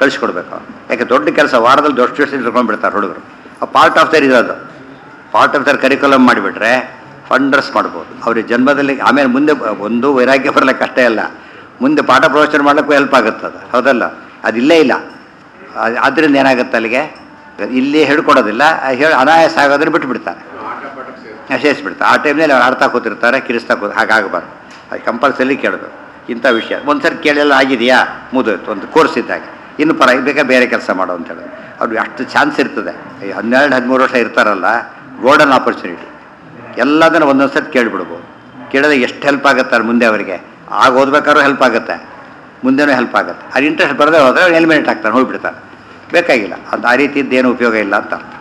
ಕಳಿಸ್ಕೊಡ್ಬೇಕು. ಯಾಕೆ ದೊಡ್ಡ ಕೆಲಸ ವಾರದಲ್ಲಿ ದೊಡ್ಡ ಕೆಲಸ ತಿಳ್ಕೊಂಡ್ಬಿಡ್ತಾರೆ ಹುಡುಗರು. ಪಾರ್ಟ್ ಆಫ್ ದರ್ ಇರೋದು, ಪಾರ್ಟ್ ಆಫ್ ದರ್ ಕರಿಕ್ಯುಲಮ್ ಮಾಡಿಬಿಟ್ರೆ ಫಂಡರ್ಸ್ ಮಾಡ್ಬೋದು ಅವ್ರಿಗೆ ಜನ್ಮದಲ್ಲಿ. ಆಮೇಲೆ ಮುಂದೆ ಒಂದು ವೈರಾಗ್ಯ ಬರಲಿಕ್ಕೆ ಅಷ್ಟೇ ಅಲ್ಲ, ಮುಂದೆ ಪಾಠ ಪ್ರವಚನ ಮಾಡ್ಲಿಕ್ಕೂ ಹೆಲ್ಪ್ ಆಗುತ್ತೆ ಅದು, ಹೌದಲ್ಲ? ಅದಿಲ್ಲೇ ಇಲ್ಲ. ಆದ್ದರಿಂದ ಏನಾಗುತ್ತೆ ಅಲ್ಲಿಗೆ ಇಲ್ಲಿ ಹೇಳ್ಕೊಡೋದಿಲ್ಲ, ಹೇಳಿ ಅನಾಯಾಸ ಆಗೋದ್ರೆ ಬಿಟ್ಬಿಡ್ತಾರೆ, ಸೇರಿಸ್ಬಿಡ್ತಾರೆ. ಆ ಟೈಮ್ನಲ್ಲಿ ಅವ್ರು ಆಡ್ತಾ ಕೂತಿರ್ತಾರೆ, ಕಿರಿಸ್ತಾ ಹಾಗಾಗಬಾರ್ದು. ಅದು ಕಂಪಲ್ಸರಿ ಕೇಳಬೇಕು ಇಂಥ ವಿಷಯ. ಒಂದು ಸರಿ ಕೇಳೆಲ್ಲ ಆಗಿದೆಯಾ ಮುಗಿದೋಯ್ತು, ಒಂದು ಕೋರ್ಸ್ ಇದ್ದಾಗ ಇನ್ನು ಬೇಕಾ ಬೇರೆ ಕೆಲಸ ಮಾಡೋ ಅಂತೇಳಿ ಅವ್ರಿಗೆ ಅಷ್ಟು ಚಾನ್ಸ್ ಇರ್ತದೆ. 12-13 ವರ್ಷ ಇರ್ತಾರಲ್ಲ, ಗೋಲ್ಡನ್ ಆಪರ್ಚುನಿಟಿ. ಎಲ್ಲದನ್ನು ಒಂದೊಂದು ಸತಿ ಕೇಳಿಬಿಡ್ಬೋದು. ಕೇಳಿದ್ರೆ ಎಷ್ಟು ಹೆಲ್ಪ್ ಆಗುತ್ತೆ ಮುಂದೆ ಅವರಿಗೆ. ಆಗ ಓದ್ಬೇಕಾದ್ರೂ ಹೆಲ್ಪ್ ಆಗುತ್ತೆ, ಮುಂದೆನೂ ಹೆಲ್ಪ್ ಆಗುತ್ತೆ. ಅದು ಇಂಟ್ರೆಸ್ಟ್ ಬರದೇ ಹೋದರೆ ಅವ್ರು ಎಲಿಮಿನೇಟ್ ಆಗ್ತಾರೆ, ಹೋಗ್ಬಿಡ್ತಾರೆ. ಬೇಕಾಗಿಲ್ಲ ಅಂತ, ಆ ರೀತಿದ್ದೇನು ಉಪಯೋಗ ಇಲ್ಲ ಅಂತ ಅರ್ಥ.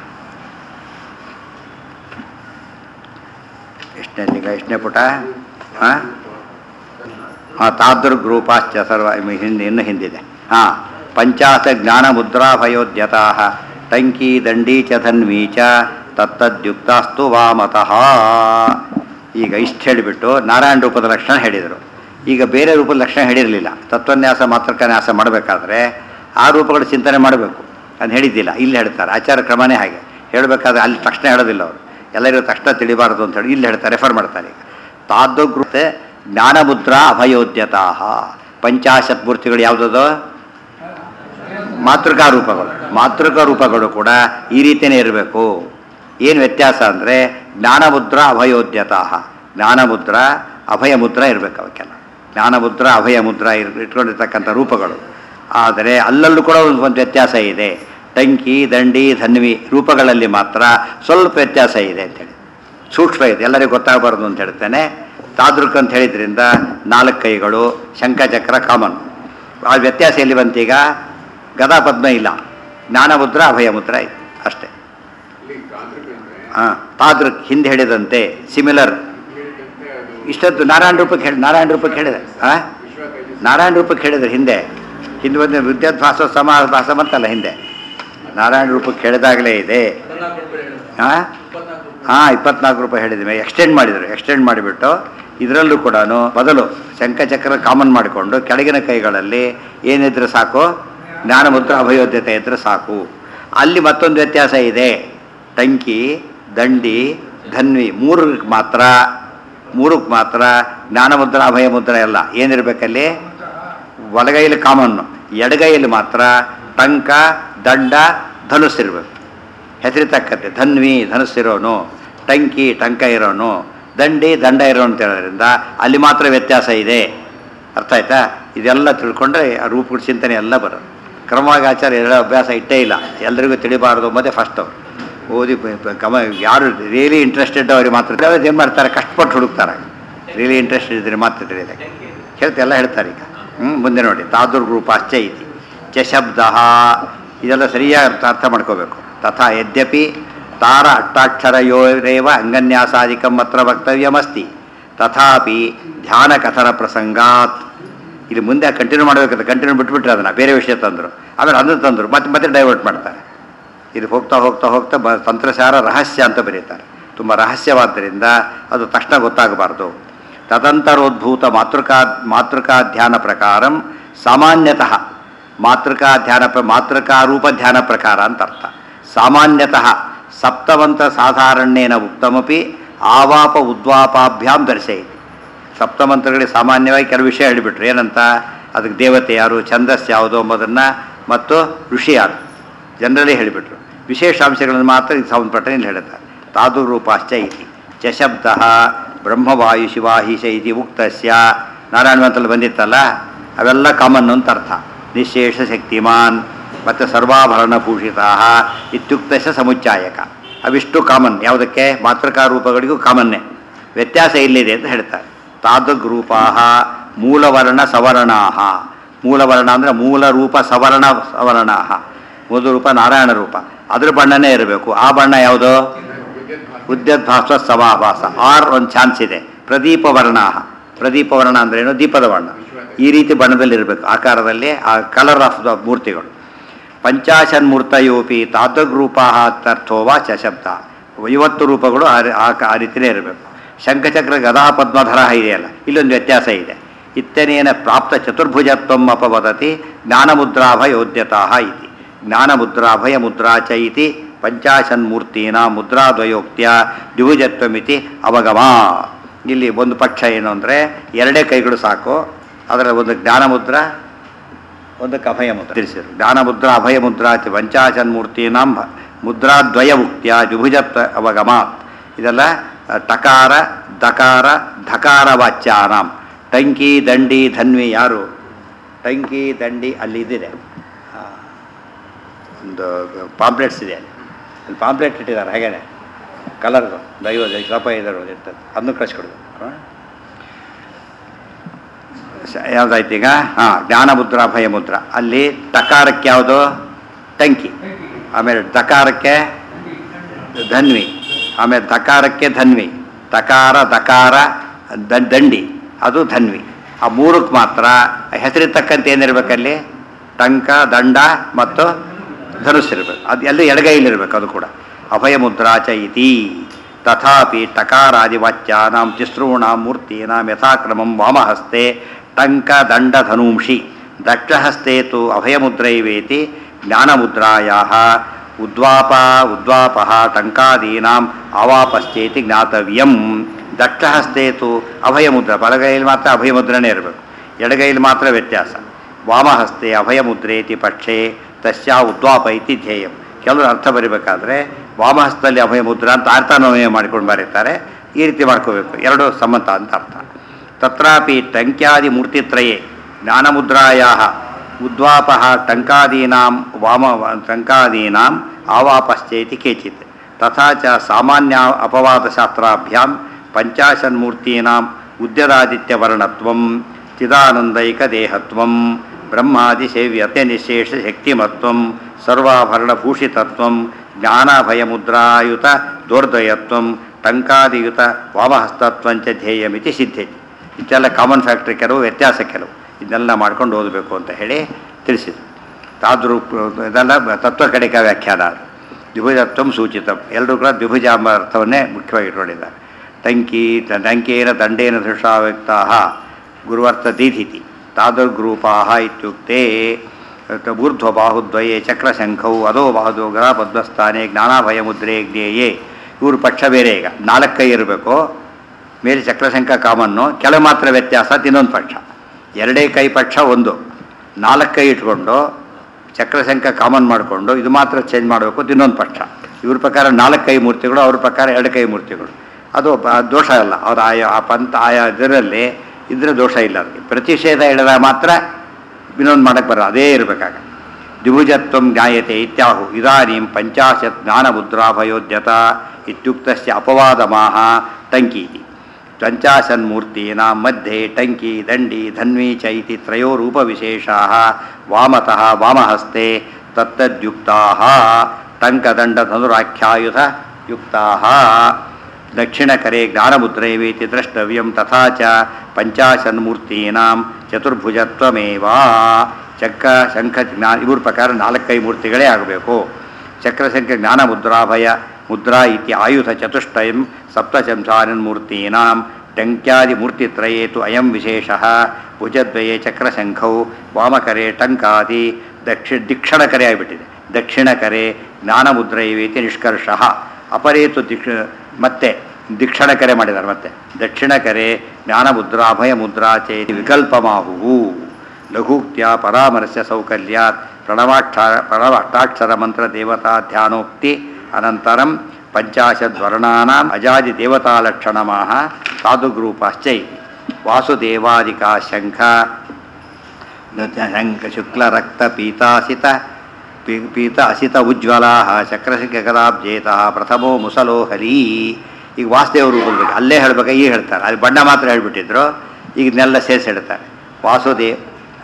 ಎಷ್ಟನೇ ಪುಟ? ಹಾಂ ತಾದೃಗ್ರೂಪಾಶ್ಚ ಸರ್ವ ಇನ್ನು ಹಿಂದಿದೆ. ಹಾಂ, ಪಂಚಾಶ ಜ್ಞಾನ ಮುದ್ರಾ ಭಯೋದ್ಯತಾ ಟಂಕಿ ದಂಡಿ ಚ ಧನ್ವಿ ಚ ತತ್ತದ್ಯುಕ್ತಾಸ್ತು ವಾಮತಃ. ಈಗ ಇಷ್ಟು ಹೇಳಿಬಿಟ್ಟು ನಾರಾಯಣ ರೂಪದ ಲಕ್ಷಣ ಹೇಳಿದರು. ಈಗ ಬೇರೆ ರೂಪದ ಲಕ್ಷಣ ಹೇಳಿರಲಿಲ್ಲ. ತತ್ವನ್ಯಾಸ ಮಾತೃಕನ್ಯಾಸ ಮಾಡಬೇಕಾದ್ರೆ ಆ ರೂಪಗಳ ಚಿಂತನೆ ಮಾಡಬೇಕು ಅಂತ ಹೇಳಿದ್ದಿಲ್ಲ. ಇಲ್ಲಿ ಹೇಳ್ತಾರೆ, ಆಚಾರ ಕ್ರಮನೇ ಹಾಗೆ. ಹೇಳಬೇಕಾದ್ರೆ ಅಲ್ಲಿ ತಕ್ಷಣ ಹೇಳೋದಿಲ್ಲ ಅವರು, ಎಲ್ಲರಿಗೂ ತಕ್ಷಣ ತಿಳಿಬಾರ್ದು ಅಂತ ಹೇಳಿ ಇಲ್ಲಿ ಹೇಳ್ತಾರೆ, ರೆಫರ್ ಮಾಡ್ತಾರೆ. ಈಗ ತಾದೃಗ್ರೂಪೆ ಜ್ಞಾನಮುದ್ರಾ ಅಭಯೋದ್ಯತಾ. 50 ಮೂರ್ತಿಗಳು ಯಾವುದದು? ಮಾತೃಕಾ ರೂಪಗಳು. ಮಾತೃಕಾ ರೂಪಗಳು ಕೂಡ ಈ ರೀತಿಯೇ ಇರಬೇಕು. ಏನು ವ್ಯತ್ಯಾಸ ಅಂದರೆ ಜ್ಞಾನಮುದ್ರಾ ಅಭಯೋದ್ಯತಾ. ಜ್ಞಾನಮುದ್ರಾ ಅಭಯ ಮುದ್ರಾ ಇರಬೇಕು ಅವಕ್ಕೆಲ್ಲ. ಜ್ಞಾನಮುದ್ರಾ ಅಭಯ ಮುದ್ರಾ ಇಟ್ಕೊಂಡಿರ್ತಕ್ಕಂಥ ರೂಪಗಳು. ಆದರೆ ಅಲ್ಲಲ್ಲೂ ಕೂಡ ಒಂದು ವ್ಯತ್ಯಾಸ ಇದೆ. ಟಂಕಿ ದಂಡಿ ಧನ್ವಿ ರೂಪಗಳಲ್ಲಿ ಮಾತ್ರ ಸ್ವಲ್ಪ ವ್ಯತ್ಯಾಸ ಇದೆ ಅಂತೇಳಿ, ಸೂಕ್ಷ್ಮ ಇದೆ, ಎಲ್ಲರಿಗೂ ಗೊತ್ತಾಗಬಾರ್ದು ಅಂತ ಹೇಳ್ತೇನೆ. ತಾದೃಕ್ ಅಂತ ಹೇಳಿದ್ರಿಂದ 4 ಕೈಗಳು, ಶಂಖಚಕ್ರ ಕಾಮನ್. ಆ ವ್ಯತ್ಯಾಸ ಎಲ್ಲಿ ಬಂತೀಗ? ಗದಾ ಪದ್ಮ ಇಲ್ಲ, ಜ್ಞಾನಮುದ್ರಾ ಅಭಯ ಮುದ್ರಾ ಇದೆ ಅಷ್ಟೇ. ಹಾಂ, ತಾದೃಕ್ ಹಿಂದೆ ಹೇಳಿದಂತೆ ಸಿಮಿಲರ್. ಇಷ್ಟೊತ್ತು ನಾರಾಯಣ ರೂಪಕ್ಕೆ ಹೇಳಿದೆ. ಹಾಂ, ನಾರಾಯಣ ರೂಪಕ್ಕೆ ಹೇಳಿದ್ರೆ ಹಿಂದೆ ಒಂದು ವಿದ್ಯಾಭ್ಯಾಸ ಸಮಾಭಾಸ ಬಂತಲ್ಲ ಹಿಂದೆ, ನಾರಾಯಣ ರೂಪಕ್ಕೆ ಹೇಳಿದಾಗಲೇ ಇದೆ. ಹಾಂ 24 ರೂಪಾಯಿ ಹೇಳಿದ್ಮೇಲೆ ಎಕ್ಸ್ಟೆಂಡ್ ಮಾಡಿದರು. ಎಕ್ಸ್ಟೆಂಡ್ ಮಾಡಿಬಿಟ್ಟು ಇದರಲ್ಲೂ ಕೂಡ ಬದಲು ಶಂಖಚಕ್ರ ಕಾಮನ್ ಮಾಡಿಕೊಂಡು ಕೆಳಗಿನ ಕೈಗಳಲ್ಲಿ ಏನಿದ್ರೆ ಸಾಕು, ಜ್ಞಾನಮುದ್ರಾ ಅಭಯೋದ್ಯತೆ ಇದ್ರೆ ಸಾಕು. ಅಲ್ಲಿ ಮತ್ತೊಂದು ವ್ಯತ್ಯಾಸ ಇದೆ. ಟಂಕಿ ದಂಡಿ ಧನ್ವಿ ಮೂರಕ್ಕೆ ಮಾತ್ರ ಜ್ಞಾನಮುದ್ರಾ ಅಭಯ ಮುದ್ರಾ ಎಲ್ಲ ಏನಿರಬೇಕಲ್ಲಿ? ಬಲಗೈಯಲ್ಲಿ ಕಾಮನ್ನು, ಎಡಗೈಯಲ್ಲಿ ಮಾತ್ರ ಟಂಕ ದಂಡ ಧನುಸ್ಸಿರಬೇಕು. ಹೆಸರಿತಕ್ಕಂತೆ ಧನ್ವಿ ಧನುಸ್ಸಿರೋನು, ಟಂಕಿ ಟಂಕ ಇರೋನು, ದಂಡಿ ದಂಡ ಇರೋನು ಅಂತ ಹೇಳೋದ್ರಿಂದ ಅಲ್ಲಿ ಮಾತ್ರ ವ್ಯತ್ಯಾಸ ಇದೆ. ಅರ್ಥ ಆಯ್ತಾ? ಇದೆಲ್ಲ ತಿಳ್ಕೊಂಡ್ರೆ ಆ ರೂಪಗಳ ಚಿಂತನೆ ಎಲ್ಲ ಬರೋದು. ಕ್ರಮವಾಗಿ ಆಚಾರ ಹೇಳೋ ಅಭ್ಯಾಸ ಇಟ್ಟೇ ಇಲ್ಲ, ಎಲ್ಲರಿಗೂ ತಿಳಿಬಾರ್ದು ಮತ್ತೆ ಫಸ್ಟ್ ಅವರು ಓದಿ ಯಾರು ರಿಯಲಿ ಇಂಟ್ರೆಸ್ಟೆಡ್ ಅವ್ರಿಗೆ ಮಾತ್ರ ಏನು ಮಾಡ್ತಾರೆ, ಕಷ್ಟಪಟ್ಟು ಹುಡುಕ್ತಾರೆ. ರಿಯಲಿ ಇಂಟ್ರೆಸ್ಟೆಡ್ ಇದ್ರೆ ಮಾತ್ರ ತಿಳಿಯೋದಕ್ಕೆ ಎಲ್ಲ ಹೇಳ್ತಾರೆ. ಈಗ ಮುಂದೆ ನೋಡಿ, ತಾದೃಗ್ರೂಪಾಶ್ಚ ಇತಿ ಚ ಶಬ್ದ, ಇದೆಲ್ಲ ಸರಿಯಾಗಿ ಅರ್ಥ ಮಾಡ್ಕೋಬೇಕು. ತಥಾ ಯದ್ಯಪಿ ತಾರ ಅಷ್ಟಾಕ್ಷರಯೋರೇವ ಅಂಗನ್ಯಾಸಾದಿಕಂ ಅತ್ರ ವಕ್ತವ್ಯಮಸ್ತಿ ತಥಾಪಿ ಧ್ಯಾನ ಕಥನ ಪ್ರಸಂಗಾತ್. ಇಲ್ಲಿ ಮುಂದೆ ಕಂಟಿನ್ಯೂ ಮಾಡಬೇಕಂತ ಕಂಟಿನ್ಯೂ ಬಿಟ್ಬಿಟ್ರೆ ಅದನ್ನು ಬೇರೆ ವಿಷಯ ತಂದರು, ಆಮೇಲೆ ಅದನ್ನು ತಂದರು, ಮತ್ತೆ ಡೈವರ್ಟ್ ಮಾಡ್ತಾರೆ. ಇದು ಹೋಗ್ತಾ ತಂತ್ರಸಾರ ರಹಸ್ಯ ಅಂತ ಬರೀತಾರೆ. ತುಂಬ ರಹಸ್ಯವಾದ್ದರಿಂದ ಅದು ತಕ್ಷಣ ಗೊತ್ತಾಗಬಾರ್ದು. ತದಂತರೋದ್ಭೂತ ಮಾತೃಕಾ ಧ್ಯಾನ ಪ್ರಕಾರಂ ಸಾಮಾನ್ಯತಃ ಮಾತೃಕಾರೂಪ ಧ್ಯಾನ ಪ್ರಕಾರ ಅಂತ ಅರ್ಥ. ಸಾಮಾನ್ಯತಃ ಸಪ್ತಮಂತ್ರ ಸಾಧಾರಣ್ಯೇನ ಉಕ್ತಮಪಿ ಆವಾಪ ಉದ್ವಾಪಾಭ್ಯಾಂ ದರ್ಶಯಿತಿ. ಸಪ್ತಮಂತ್ರಗಳಿಗೆ ಸಾಮಾನ್ಯವಾಗಿ ಕೆಲವು ವಿಷಯ ಹೇಳಿಬಿಟ್ರು. ಏನಂತ? ಅದಕ್ಕೆ ದೇವತೆ ಯಾರು, ಛಂದಸ್ ಯಾವುದು ಎಂಬುದನ್ನು ಮತ್ತು ಋಷಿ ಯಾರು ಜನರಲಿ ಹೇಳಿಬಿಟ್ರು. ವಿಶೇಷಾಂಶಗಳನ್ನು ಮಾತ್ರ ಇದು ಸಂಬಂಧಪಟ್ಟ ಇಲ್ಲಿ ಹೇಳ್ತಾರೆ. ತಾದೃಗ್ರೂಪಾಶ್ಚ ಇತಿ ಚ ಶಬ್ದ ಬ್ರಹ್ಮವಾಯು ಶಿವಾಹಿಷ ಇತಿ ಉಕ್ತಸ್ಯ. ನಾರಾಯಣವಂತಲ್ಲಿ ಬಂದಿತ್ತಲ್ಲ, ಅವೆಲ್ಲ ಕಾಮನ್ ಅಂತ ಅರ್ಥ. ನಿಶೇಷ ಶಕ್ತಿಮಾನ್ ಮತ್ತು ಸರ್ವಾಭರಣಭೂಷಿತ ಇತ್ಯುಕ್ತಶ ಸಮುಚ್ಚಾಯಕ. ಅವಿಷ್ಟು ಕಾಮನ್. ಯಾವುದಕ್ಕೆ? ಮಾತೃಕಾರೂಪಗಳಿಗೂ ಕಾಮನ್ನೇ. ವ್ಯತ್ಯಾಸ ಇಲ್ಲಿದೆ ಅಂತ ಹೇಳ್ತಾರೆ. ತಾದೃಗ್ರೂಪಾ ಮೂಲವರ್ಣ ಸವರ್ಣಾ. ಮೂಲವರ್ಣ ಅಂದರೆ ಮೂಲ ರೂಪ ಸವರ್ಣಾ. ಮೂಲ ರೂಪ ನಾರಾಯಣ ರೂಪ, ಅದ್ರ ಬಣ್ಣನೇ ಇರಬೇಕು. ಆ ಬಣ್ಣ ಯಾವುದು? ಉದ್ಯದ್ಭಾಸ್ವ ಸಮಾಭಾಸ. ಒಂದು ಚಾನ್ಸ್ ಇದೆ. ಪ್ರದೀಪವರ್ಣ ಅಂದ್ರೇನು? ದೀಪದ ಬಣ್ಣ. ಈ ರೀತಿ ಬಣ್ಣದಲ್ಲಿರಬೇಕು, ಆಕಾರದಲ್ಲಿ, ಆ ಕಲರ್ ಆಫ್ ದ ಮೂರ್ತಿಗಳು. ಪಂಚಾಶನ್ಮೂರ್ತಯೋಪಿ ತಾದೃಗ್ರೂಪಾ ಅರ್ಥೋವಾ ಚ ಶಬ್ದ. 50 ರೂಪಗಳು ಆ ರೀತಿಯೇ ಇರಬೇಕು. ಶಂಖಚಕ್ರ ಗದಾ ಪದ್ಮಧರ ಇದೆಯಲ್ಲ, ಇಲ್ಲೊಂದು ವ್ಯತ್ಯಾಸ ಇದೆ. ಇತ್ಯನೇನ ಪ್ರಾಪ್ತ ಚತುರ್ಭುಜತ್ವಂ ಅಪವದತಿ ಜ್ಞಾನಮುದ್ರಾಭಯೋದ್ಯತಃ ಇತಿ ಜ್ಞಾನಮುದ್ರಾಭಯಮುದ್ರಾ ಚ ಇತಿ ಪಂಚಾಶನ್ಮೂರ್ತೀನ ಮುದ್ರಾದ್ವಯೋಕ್ತ್ಯ ದ್ವಿಭುಜತ್ವಮಿತಿ ಅವಗಮ. ಇಲ್ಲಿ ಒಂದು ಪಕ್ಷ ಏನು ಅಂದರೆ ಎರಡೇ ಕೈಗಳು ಸಾಕು, ಅದರ ಒಂದು ಜ್ಞಾನಮುದ್ರ ಒಂದು ಅಭಯ ಮುದ್ರ ತಿಳಿಸಿದರು. ಜ್ಞಾನಮುದ್ರ ಅಭಯ ಮುದ್ರಾ ಚ ಪಂಚಾಶನ್ಮೂರ್ತೀನಾಂ ಮುದ್ರಾದ್ವಯ ಉಕ್ತ್ಯ ದ್ವಿಭುಜತ್ವ ಅವಗಮಾತ್. ಇದೆಲ್ಲ ಟಕಾರ ದಕಾರ ಧಕಾರ ವಾಚ್ಯಾನಾಂ. ಟಂಕಿ ದಂಡಿ ಧನ್ವಿ ಯಾರು? ಟಂಕಿ ದಂಡಿ ಅಲ್ಲಿ ಇದಿದೆ, ಒಂದು ಪಾಂಪ್ಲೆಟ್ಸ್ ಇದೆ, ಅಲ್ಲಿ ಪಾಂಪ್ಲೆಟ್ ಇಟ್ಟಿದ್ದಾರೆ ಹಾಗೇನೆ ಕಲರ್ದು 50 ರೂಪಾಯಿ ಇರ್ತದೆ, ಅದನ್ನು ಕಳಿಸ್ಕೊಡೋದು. ಯಾವುದಾಯ್ತು ಈಗ? ಜ್ಞಾನಮುದ್ರ ಭಯಮುದ್ರ. ಅಲ್ಲಿ ಟಕಾರಕ್ಕೆ ಯಾವುದು? ಟಂಕಿ. ಆಮೇಲೆ ದಕಾರಕ್ಕೆ ಧನ್ವಿ, ಆಮೇಲೆ ದಕಾರಕ್ಕೆ ಧನ್ವಿ, ತಕಾರ ದಕಾರ ದಂಡಿ ಅದು ಧನ್ವಿ. ಆ ಮೂರಕ್ಕೆ ಮಾತ್ರ ಹೆಸರಿರ್ತಕ್ಕಂಥ ಏನಿರ್ಬೇಕಲ್ಲಿ? ಟಂಕ ದಂಡ ಮತ್ತು ಧನುಸ್ಸಿರ್ಬೇಕು. ಅದು ಎಲ್ಲ ಎಡಗೈಲಿರ್ಬೇಕು. ಅದು ಕೂಡ ಅಭಯ ಮುದ್ರಾ ಚ ಇತಿ. ತಥಾಪಿ ಟಕಾರಾದಿವಾಚ್ಯಾನಾಂ ತಿಸ್ರೂಣಾಂ ಮೂರ್ತೀನಾಂ ಯಥಾಕ್ರಮಂ ವಾಮಹಸ್ತೆ ಟಂಕ ದಂಡ ಧನೂಂಷಿ ದಕ್ಷಹಸ್ತೆ ತು ಅಭಯಮುದ್ರೈವೇತಿ ಜ್ಞಾನಮುದ್ರಾಯಾಃ ಉದ್ವಾಪಃ ಟಂಕಾದೀನಾಂ ಆವಾಪಶ್ಚೇತಿ ಜ್ಞಾತವ್ಯಂ. ದಕ್ಷಹಸ್ತೆ ತು ಅಭಯಮುದ್ರ, ಬಲಗೈಯಲ್ಲಿ ಮಾತ್ರ ಅಭಯಮುದ್ರನೇ ಇರಬೇಕು, ಎಡಗೈಯಲ್ಲಿ ಮಾತ್ರ ವ್ಯತ್ಯಾಸ. ವಾಮಹಸ್ತೆ ಅಭಯಮುದ್ರೇತಿ ಪಕ್ಷೆ ತಸ್ಯಾ ಉದ್ವಾಪ ಇತಿ ಧ್ಯೇಯಂ. ಕೆಲವರು ಅರ್ಥ ಬರೀಬೇಕಾದ್ರೆ ವಾಮಹಸ್ತದಲ್ಲಿ ಅಭಯಮುದ್ರ ಅಂತ ಅರ್ಥಾನ್ವಯ ಮಾಡಿಕೊಂಡು ಬರೀತಾರೆ. ಈ ರೀತಿ ಮಾಡ್ಕೋಬೇಕು, ಎರಡು ಸಮ್ಮತ ಅಂತ ಅರ್ಥ. ತತ್ರಾಪಿ ಟಂಕ್ಯಾದಿ ಮೂರ್ತಿತ್ರಯೇ ಜ್ಞಾನಮುದ್ರಾಯಾಃ ಉದ್ವಾಪಃ ಟಂಕಾದೀನಾಂ ಟಂಕಾದೀನಾಂ ಆವಾಪಶ್ಚೇತಿ ಕೇಚಿತ್. ತಥಾ ಚ ಸಾಮಾನ್ಯ ಅಪವಾದಶಾಸ್ತ್ರಾಭ್ಯಾಂ ಪಂಚಾಶನ್ಮೂರ್ತೀನಾಂ ಉದ್ಯದಾದಿತ್ಯವರ್ಣತ್ವಂ ಚಿದಾನಂದೈಕದೇಹತ್ವಂ ಬ್ರಹ್ಮಾದಿಸೇವ್ಯತೆ ನಿಶೇಷ ಶಕ್ತಿಮತ್ವಂ ಸರ್ವಾಭರಣಭೂಷಿತತ್ವಂ ಜ್ಞಾನಭಯಮುದ್ರಾಯುತ ದೋರ್ದಯತ್ವಂ ಟಂಕಾದಿಯುತ ವಾಮಹಸ್ತತ್ವಂಚ ಧ್ಯೇಯಮಿತಿ ಸಿದ್ಧತೆ. ಇಷ್ಟೆಲ್ಲ ಕಾಮನ್ ಫ್ಯಾಕ್ಟ್ರಿ, ಕೆಲವು ವ್ಯತ್ಯಾಸ ಕೆಲವು, ಇದನ್ನೆಲ್ಲ ಮಾಡ್ಕೊಂಡು ಓದಬೇಕು ಅಂತ ಹೇಳಿ ತಿಳಿಸಿದರು. ತಾದ್ರು ಇದೆಲ್ಲ ತತ್ವ ಕಡೆಕ ವ್ಯಾಖ್ಯಾನ. ದ್ವಿಭುಜತ್ವಂ ಸೂಚಿತಂ, ಎಲ್ಲರೂ ಕೂಡ ದ್ವಿಭುಜ ಎಂಬ ಅರ್ಥವನ್ನೇ ಮುಖ್ಯವಾಗಿ ಇಟ್ಕೊಂಡಿದ್ದಾರೆ. ಟಂಕೇನ ದಂಡೇನ ದೃಷ್ಟಾವ್ಯಕ್ತಾ ಗುರುವರ್ಥ ದೀಧಿತಿ ತಾದೃಗ್ರೂಪಾ ಇತ್ಯುಕ್ತೆ ಊರ್ಧ್ವಬಾಹುದ್ವಯೇ ಚಕ್ರಶಂಖೌ ಅದೋ ಬಾಹುದೋಗ್ರ ಪದ್ಮಸ್ಥಾನೆ ಜ್ಞಾನಾಭಯಮುದ್ರೇ ಜ್ಞೇಯೇ. ಇವರು ಪಕ್ಷ ಬೇರೆ. ಈಗ 4 ಕೈ ಇರಬೇಕು, ಮೇಲೆ ಚಕ್ರಶಂಖ ಕಾಮನ್ನು, ಕೆಳ ಮಾತ್ರ ವ್ಯತ್ಯಾಸ ಇನ್ನೊಂದು ಪಕ್ಷ. ಎರಡೇ ಕೈ ಪಕ್ಷ ಒಂದು, 4 ಕೈ ಇಟ್ಕೊಂಡು ಚಕ್ರಶಂಖ ಕಾಮನ್ ಮಾಡಿಕೊಂಡು ಇದು ಮಾತ್ರ ಚೇಂಜ್ ಮಾಡಬೇಕು ಇನ್ನೊಂದು ಪಕ್ಷ. ಇವ್ರ ಪ್ರಕಾರ 4 ಕೈ ಮೂರ್ತಿಗಳು, ಅವ್ರ ಪ್ರಕಾರ 2 ಕೈ ಮೂರ್ತಿಗಳು. ಅದು ದೋಷ ಅಲ್ಲ, ಅವ್ರು ಆ ಪಂಥ ಆಯಾ ಇದರಲ್ಲಿ ಇದ್ರೆ ದೋಷ ಇಲ್ಲ. ಅದಕ್ಕೆ ಪ್ರತಿಷೇಧ ಹೇಳಿದಾಗ ಮಾತ್ರ ಇನ್ನೊಂದು ಮಾಡಕ್ಕೆ ಬರೋದು, ಅದೇ ಇರಬೇಕಾಗ. ದ್ವಿಭುಜತ್ವಂ ಜ್ಞಾಯತೆ ಇತ್ಯಾಹು ಇದಾನೀಂ ಪಂಚಾಶತ್ ಜ್ಞಾನಮುದ್ರಾಭಯೋದ್ಯತ ಇತ್ಯುಕ್ತಸ್ಯ ಅಪವಾದಮಾಹ ಟಂಕೀತಿ. ಪಂಚಾಶನ್ಮೂರ್ತೀನಾಂ ಮಧ್ಯೆ ಟಂಕಿ ದಂಡಿ ಧನ್ವಿ ಚ ಇತಿ ತ್ರಯೋರೂಪವಿಶೇಷಾಃ ವಾಮತಃ ವಾಮಹಸ್ತೆ ತತ್ತದ್ಯುಕ್ತಾಃ ಟಂಕದಂಡಧನುರಾಖ್ಯಾಯುಧ ಯುಕ್ತಾಃ ದಕ್ಷಿಣಕರೆ ಜ್ಞಾನಮುದ್ರೈವೇತಿ ದ್ರಷ್ಟವ್ಯಂ. ತಥಾ ಚ ಪಂಚಾಶನ್ಮೂರ್ತೀನಾಂ ಚತುರ್ಭುಜತ್ವಮೇವ. ಚಕ್ರ ಶಂಖ ಜ್ಞಾನ ಇವ್ರ ಪ್ರಕಾರ 4 ಕೈ ಮೂರ್ತಿಗಳೇ ಆಗಬೇಕು. ಚಕ್ರಶಂಖ ಜ್ಞಾನಮುದ್ರಾಭಯ ಮುದ್ರಾ ಇತಿ ಆಯುಧ ಚತುಷ್ಟಯಂ ಸಪ್ತಶಂಸಾನನ್ಮೂರ್ತೀನಾಂ ಟಂಕ್ಯಾದಿ ಮೂರ್ತಿತ್ರಯೇ ತು ಅಯಂ ವಿಶೇಷಃ. ಭುಜದ್ವಯೇ ಚಕ್ರಶಂಖೌ ವಾಮಕರೆ ಟಂಕಾದಿ ದಿಕ್ಷಣಕರೆ ಆಗಿಬಿಟ್ಟಿದೆ. ದಕ್ಷಿಣಕರೆ ಜ್ಞಾನಮುದ್ರೈವೇತಿ ನಿಷ್ಕರ್ಷಃ. ಅಪರೇತು ಮತ್ತೆ ದಿಕ್ಷಣಕರೆ ಮಾಡಿದ್ದಾರೆ. ಮತ್ತೆ ದಕ್ಷಿಣಕರೆ ಜ್ಞಾನಮುದ್ರಾ ಅಭಯಮುದ್ರಾ ಚೇತಿ ವಿಕಲ್ಪಮಾಹುವು. ಲಘೂಕ್ತ್ಯ ಪರಾಮರ್ಶ ಸೌಕರ್ಯಾತ್ ಪ್ರಣವಾಷ್ಟಾಕ್ಷರ ಮಂತ್ರ ದೇವತಾ ಧ್ಯಾನೋಕ್ತಿ ಅನಂತರಂ ಪಂಚಾಶದ್ವರ್ಣಾನಾಂ ಅಜಾದಿ ದೇವತಾಲಕ್ಷಣಮಾಹ ಸಾಧುಗ್ರೂಪಾಶ್ಚೈ. ವಾಸುದೇವಾದಿಕಾ ಶಂಖ ಶುಕ್ಲರಕ್ತ ಪೀತಾಸಿತ ಅಸಿತ ಉಜ್ವಲಾಃ ಚಕ್ರಶಂಖ ಗದಾಬ್ಜೇತಃ ಪ್ರಥಮೋ ಮುಸಲೋ ಹರಿ. ಈಗ ವಾಸುದೇವರು ಬರಬೇಕು, ಅಲ್ಲೇ ಹೇಳ್ಬೇಕು, ಈಗ ಹೇಳ್ತಾರೆ. ಅಲ್ಲಿ ಬಣ್ಣ ಮಾತ್ರ ಹೇಳ್ಬಿಟ್ಟಿದ್ರು, ಈಗ ಇದನ್ನೆಲ್ಲ ಸೇರಿಸಿ ಹೇಳ್ತಾರೆ. ವಾಸುದೇವ್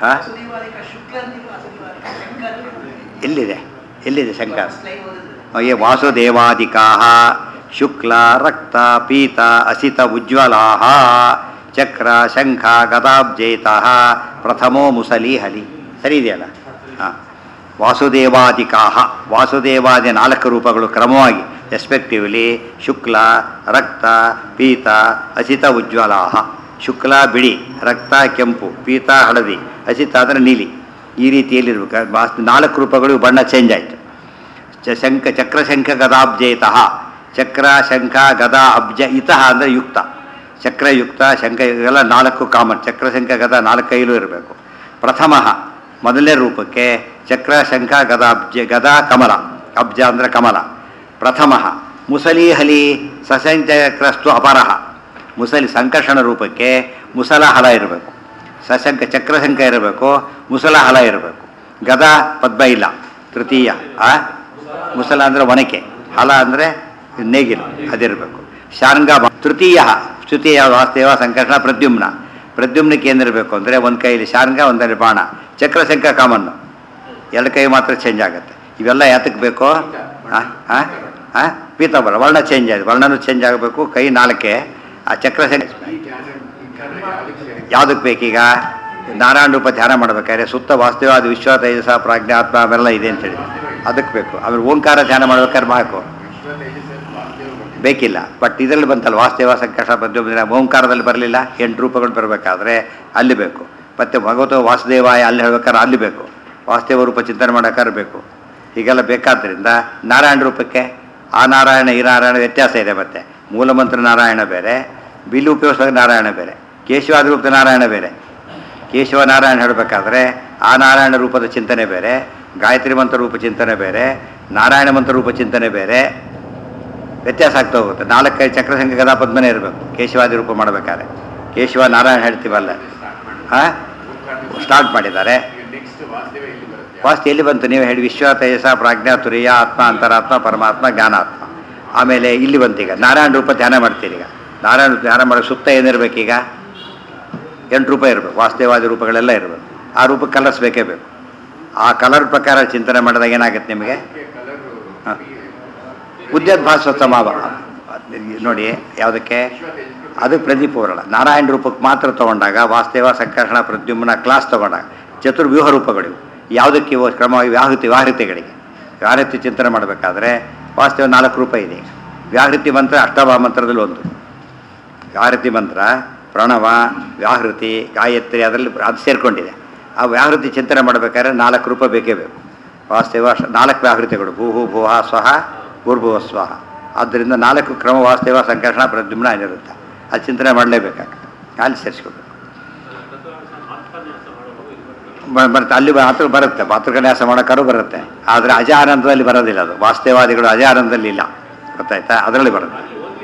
ಎಲ್ಲಿದೆ ಶಂಕ? ವಾಸುದೇವಾದಿಕಾ ಶುಕ್ಲ ರಕ್ತ ಪೀತ ಅಸಿತ ಉಜ್ವಲಾಃ ಚಕ್ರ ಶಂಖ ಗದಾಬ್ಜೇತಃ ಪ್ರಥಮೋ ಮುಸಲಿ ಹಲಿ. ಸರಿ ಇದೆಯಲ್ಲ? ಹಾಂ. ವಾಸುದೇವಾದಿಕಾ, ವಾಸುದೇವಾದಿ 4 ರೂಪಗಳು ಕ್ರಮವಾಗಿ ಎಸ್ಪೆಕ್ಟಿವ್ಲಿ ಶುಕ್ಲ ರಕ್ತ ಪೀತ ಅಸಿತ ಉಜ್ವಲಾಃ. ಶುಕ್ಲ ಬಿಳಿ, ರಕ್ತ ಕೆಂಪು, ಪೀತ ಹಳದಿ, ಹಸಿತ ಅಂದರೆ ನೀಲಿ. ಈ ರೀತಿಯಲ್ಲಿರ್ಬೇಕು. 4 ರೂಪಗಳು ಬಣ್ಣ ಚೇಂಜ್ ಆಯಿತು. ಚಕ್ರ ಶಂಖ ಗದಾಬ್ಜಯಿತಃ, ಚಕ್ರ ಶಂಖ ಗದಾ ಅಬ್ಜ ಇತಃ ಅಂದರೆ ಯುಕ್ತ, ಚಕ್ರಯುಕ್ತ ಶಂಖ ಇವೆಲ್ಲ 4 ಕಾಮನ್. ಚಕ್ರ ಶಂಖ ಗದಾ 4 ಕೈಲೂ ಇರಬೇಕು. ಪ್ರಥಮ ಮೊದಲನೇ ರೂಪಕ್ಕೆ ಚಕ್ರ ಶಂಖ ಗದಾಬ್ಜ ಗದಾ ಕಮಲ, ಅಬ್ಜ ಅಂದರೆ ಕಮಲ. ಪ್ರಥಮ ಮುಸಲಿ ಹಲಿ ಸಶಂಚಕ್ರಸ್ತು ಅಪರಹ, ಮುಸಲಿ ಸಂಕರ್ಷಣ ರೂಪಕ್ಕೆ ಮುಸಲ ಹಲ ಇರಬೇಕು. ಸಶಂಕ ಚಕ್ರಶಂಕ ಇರಬೇಕು, ಮುಸಲ ಹಲ ಇರಬೇಕು. ಗದಾ ಪದ್ಮ ಇಲ್ಲ. ತೃತೀಯ ಮುಸಲ ಅಂದರೆ ಒನಕೆ, ಹಲ ಅಂದರೆ ನೇಗಿಲು, ಅದಿರಬೇಕು. ಶಾರ್ಂಗ ತೃತೀಯ ವಾಸ್ತೇವ ಸಂಕರ್ಷಣ ಪ್ರದ್ಯುಮ್ನ, ಪ್ರದ್ಯುಮ್ನಕ್ಕೆ ಏನಿರಬೇಕು ಅಂದರೆ ಒಂದು ಕೈಯಲ್ಲಿ ಶಾರ್ಂಗ, ಒಂದಲ್ಲಿ ಬಾಣ. ಚಕ್ರಶಂಕ ಕಾಮನ್ನು, 2 ಕೈ ಮಾತ್ರ ಚೇಂಜ್ ಆಗುತ್ತೆ. ಇವೆಲ್ಲ ಯಾತಕ್ಕೆ ಬೇಕೋ? ಪೀತಾಂಬರ ವರ್ಣ ಚೇಂಜ್ ಆಗಿದೆ, ವರ್ಣನೂ ಚೇಂಜ್ ಆಗಬೇಕು. ಕೈ 4 ಆ ಚಕ್ರಶಂಕ ಯಾವುದಕ್ಕೆ ಬೇಕೀಗ? ನಾರಾಯಣ ರೂಪ ಧ್ಯಾನ ಮಾಡಬೇಕಾದ್ರೆ ಸುತ್ತ ವಾಸ್ತವಾದ ವಿಶ್ವ ತೇಜಸ ಪ್ರಾಜ್ಞಾತ್ಮ ಅವೆಲ್ಲ ಇದೆ ಅಂತೇಳಿ ಅದಕ್ಕೆ ಬೇಕು. ಆಮೇಲೆ ಓಂಕಾರ ಧ್ಯಾನ ಮಾಡ್ಬೇಕಾದ್ರೆ ಮಾಡಬೇಕು, ಬೇಕಿಲ್ಲ. ಬಟ್ ಇದರಲ್ಲಿ ಬಂತಲ್ಲ ವಾಸ್ತವ ಸಂಕರ್ಷ ಪ್ರದ್ಯುಮ್ನ, ಓಂಕಾರದಲ್ಲಿ ಬರಲಿಲ್ಲ. 8 ರೂಪಗಳು ಬರಬೇಕಾದ್ರೆ ಅಲ್ಲಿ ಬೇಕು. ಮತ್ತು ಭಗವತ ವಾಸುದೇವಾಯ ಅಲ್ಲಿ ಹೇಳ್ಬೇಕಾದ್ರೆ ಅಲ್ಲಿ ಬೇಕು. ವಾಸ್ತವ ರೂಪ ಚಿಂತನೆ ಮಾಡೋಕ್ಕಾದ್ರೆ ಬೇಕು. ಹೀಗೆಲ್ಲ ಬೇಕಾದ್ದರಿಂದ ನಾರಾಯಣ ರೂಪಕ್ಕೆ ಆ ನಾರಾಯಣ ಈ ನಾರಾಯಣ ವ್ಯತ್ಯಾಸ ಇದೆ. ಮತ್ತು ಮೂಲಮಂತ್ರ ನಾರಾಯಣ ಬೇರೆ, ಬಿಲ್ಲು ಉಪಯೋಗಿಸುವಾಗ ನಾರಾಯಣ ಬೇರೆ, ಕೇಶವಾದಿ ರೂಪದ ನಾರಾಯಣ ಬೇರೆ. ಕೇಶವ ನಾರಾಯಣ ಹೇಳಬೇಕಾದ್ರೆ ಆ ನಾರಾಯಣ ರೂಪದ ಚಿಂತನೆ ಬೇರೆ, ಗಾಯತ್ರಿ ಮಂತ್ರ ರೂಪ ಚಿಂತನೆ ಬೇರೆ, ನಾರಾಯಣ ಮಂತ್ರ ರೂಪ ಚಿಂತನೆ ಬೇರೆ, ವ್ಯತ್ಯಾಸ ಆಗ್ತಾ ಹೋಗುತ್ತೆ. 4 ಚಕ್ರಸಂಖ್ಯೆ ಗದಾ ಪದ್ಮನೇ ಇರಬೇಕು ಕೇಶವಾದಿ ರೂಪ ಮಾಡಬೇಕಾದ್ರೆ. ಕೇಶವ ನಾರಾಯಣ ಹೇಳ್ತೀವಲ್ಲ, ಸ್ಟಾರ್ಟ್ ಮಾಡಿದ್ದಾರೆ. ವಾಸ್ತು ಎಲ್ಲಿ ಬಂತು? ನೀವು ಹೇಳಿ ವಿಶ್ವ ತೇಜಸ ಪ್ರಾಜ್ಞಾ ತುರಿಯ ಆತ್ಮ ಅಂತರಾತ್ಮ ಪರಮಾತ್ಮ ಜ್ಞಾನಾತ್ಮ. ಆಮೇಲೆ ಇಲ್ಲಿ ಬಂತು. ಈಗ ನಾರಾಯಣ ರೂಪ ಧ್ಯಾನ ಮಾಡ್ತೀರಿ. ಈಗ ನಾರಾಯಣ ಧ್ಯಾನ ಮಾಡೋ ಸುತ್ತ ಏನಿರಬೇಕೀಗ? 8 ರೂಪ ಇರಬೇಕು. ವಾಸ್ತವಾದಿ ರೂಪಗಳೆಲ್ಲ ಇರಬೇಕು. ಆ ರೂಪಕ್ಕೆ ಕಲರ್ಸ್ ಬೇಕೇ ಬೇಕು. ಆ ಕಲರ್ ಪ್ರಕಾರ ಚಿಂತನೆ ಮಾಡಿದಾಗ ಏನಾಗುತ್ತೆ ನಿಮಗೆ? ಉದ್ಯೋದ್ಭಾಸೋತ್ಸವ ನೋಡಿ. ಯಾವುದಕ್ಕೆ? ಅದು ಪ್ರದೀಪವರಣ. ನಾರಾಯಣ ರೂಪಕ್ಕೆ ಮಾತ್ರ ತೊಗೊಂಡಾಗ ವಾಸ್ತವ ಸಂಕರ್ಷಣ ಪ್ರದ್ಯುಮ್ನ ಕ್ಲಾಸ್ ತೊಗೊಂಡಾಗ ಚತುರ್ವ್ಯೂಹ ರೂಪಗಳು ಯಾವುದಕ್ಕೆ ಇವು ಕ್ರಮವಾಗಿ ವ್ಯಾಹೃತಿಗಳಿಗೆ ವ್ಯಾಹೃತಿ ಚಿಂತನೆ ಮಾಡಬೇಕಾದ್ರೆ ವಾಸ್ತವ 4 ರೂಪ ಇದೆ. ವ್ಯಾಹೃತಿ ಮಂತ್ರ ಅಷ್ಟಭಾ ಮಂತ್ರದಲ್ಲಿ ಒಂದು. ವ್ಯಾಹೃತಿ ಮಂತ್ರ ಪ್ರಣವ, ವ್ಯಾಹೃತಿ, ಗಾಯತ್ರಿ ಅದರಲ್ಲಿ ಅದು ಸೇರಿಕೊಂಡಿದೆ. ಆ ವ್ಯಾಹೃತಿ ಚಿಂತನೆ ಮಾಡಬೇಕಾದ್ರೆ 4 ರೂಪ ಬೇಕೇ ಬೇಕು. ವಾಸ್ತವ 4 ವ್ಯಾಹೃತಿಗಳು ಭೂಹು ಭುವ ಸ್ವಹ ಭೂರ್ಭುವ ಸ್ವಹ. ಆದ್ದರಿಂದ 4 ಕ್ರಮ ವಾಸ್ತವ ಸಂಕರ್ಷಣ ಪ್ರದ್ಯುಮ್ನ ಏನಿರುತ್ತೆ ಅದು ಚಿಂತನೆ ಮಾಡಲೇಬೇಕಾಗ್ತದೆ. ಅಲ್ಲಿ ಸೇರಿಸ್ಕೋಬೇಕು. ಬರುತ್ತೆ ಅಲ್ಲಿ ಮಾತ್ರ ಬರುತ್ತೆ. ಮಾತೃಕನ್ಯಾಸ ಮಾಡೋಕ್ಕಾರು ಬರುತ್ತೆ. ಆದರೆ ಅಜ ಆನಂದದಲ್ಲಿ ಬರೋದಿಲ್ಲ. ಅದು ವಾಸ್ತವಾದಿಗಳು ಅಜ ಆನಂದದಲ್ಲಿ ಇಲ್ಲ, ಗೊತ್ತಾಯ್ತಾ? ಅದರಲ್ಲಿ ಬರುತ್ತೆ.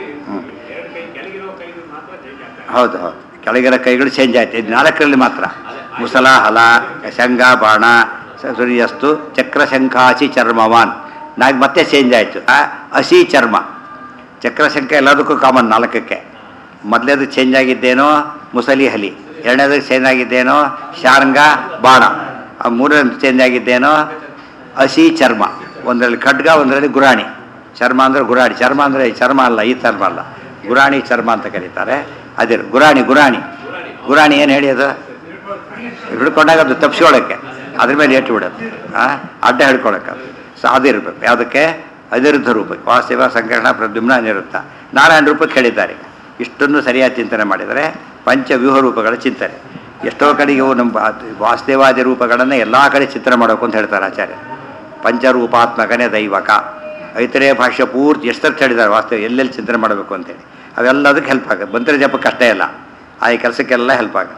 ಹೌದು ಹೌದು, ಕೆಳಗಿರೋ ಕೈಗಳು ಚೇಂಜ್ ಆಯ್ತು. ಇದು 4ರಲ್ಲಿ ಮಾತ್ರ. ಮುಸಲ ಹಲ ಶಂಗ ಬಾಣ ಸೂರ್ಯಸ್ತು ಚಕ್ರಶಂಖಾಚಿ ಚರ್ಮವಾನ್ ಮತ್ತೆ ಚೇಂಜ್ ಆಯಿತು. ಹಸಿ ಚರ್ಮ ಚಕ್ರಶಂಖ ಎಲ್ಲದಕ್ಕೂ ಕಾಮನ್ 4ಕ್ಕೆ. ಮೊದಲೇದು ಚೇಂಜ್ ಆಗಿದ್ದೇನೋ ಮುಸಲಿ ಹಲಿ, 2ನೇದಕ್ಕೆ ಚೇಂಜ್ ಆಗಿದ್ದೇನೋ ಶಾರ್ಂಗ ಬಾಣ, 3ನೇದು ಚೇಂಜ್ ಆಗಿದ್ದೇನೋ ಹಸಿ ಚರ್ಮ. ಒಂದರಲ್ಲಿ ಖಡ್ಗ, ಒಂದರಲ್ಲಿ ಗುರಾಣಿ. ಚರ್ಮ ಅಂದರೆ ಗುರಾಣಿ, ಚರ್ಮ ಅಂದರೆ ಚರ್ಮ ಅಲ್ಲ, ಈ ಚರ್ಮ ಅಲ್ಲ, ಗುರಾಣಿ ಚರ್ಮ ಅಂತ ಕರೀತಾರೆ. ಅದೇ ಗುರಾಣಿ. ಗುರಾಣಿ ಏನು ಹೇಳಿ? ಅದು ಹಿಡ್ಕೊಂಡಾಗ ಅದು ತಪ್ಪಿಸ್ಕೊಳ್ಳೋಕ್ಕೆ ಅದ್ರ ಮೇಲೆ ಏಟು ಬಿಡುತ್ತೆ, ಅಡ್ಡ ಹಿಡ್ಕೊಳ್ಳೋಕೆ. ಸೊ ಅದಿರಬೇಕು. ಯಾವುದಕ್ಕೆ? ಅನಿರುದ್ಧ ರೂಪಕ್ಕೆ ವಾಸ್ತವ ಸಂಕರ್ಷಣ ಪ್ರದ್ಯುಮ್ನ ಅನಿರುದ್ಧ. ನಾರಾಯಣ ರೂಪಕ್ಕೆ ಹೇಳಿದ್ದಾರೆ. ಇಷ್ಟನ್ನು ಸರಿಯಾದ ಚಿಂತನೆ ಮಾಡಿದರೆ ಪಂಚವ್ಯೂಹ ರೂಪಗಳ ಚಿಂತನೆ. ಎಷ್ಟೋ ಕಡೆಗೆ ಇವು ನಮ್ಮ ವಾಸ್ತವಾದಿ ರೂಪಗಳನ್ನು ಎಲ್ಲ ಕಡೆ ಚಿಂತನೆ ಮಾಡಬೇಕು ಅಂತ ಹೇಳ್ತಾರೆ ಆಚಾರ್ಯ. ಪಂಚರೂಪಾತ್ಮಕನೇ ದೈವಕ. ಐತರೇಯ ಭಾಷೆ ಪೂರ್ತಿ ಎಷ್ಟರ್ಥ ಹೇಳಿದ್ದಾರೆ ವಾಸ್ತವ ಎಲ್ಲೆಲ್ಲಿ ಚಿಂತನೆ ಮಾಡಬೇಕು ಅಂತೇಳಿ. ಅವೆಲ್ಲದಕ್ಕೆ ಹೆಲ್ಪ್ ಆಗುತ್ತೆ. ಮಂತ್ರ ಜಪಕ್ಕೆ ಅಷ್ಟೇ ಇಲ್ಲ, ಆ ಕೆಲಸಕ್ಕೆಲ್ಲ ಹೆಲ್ಪ್ ಆಗುತ್ತೆ.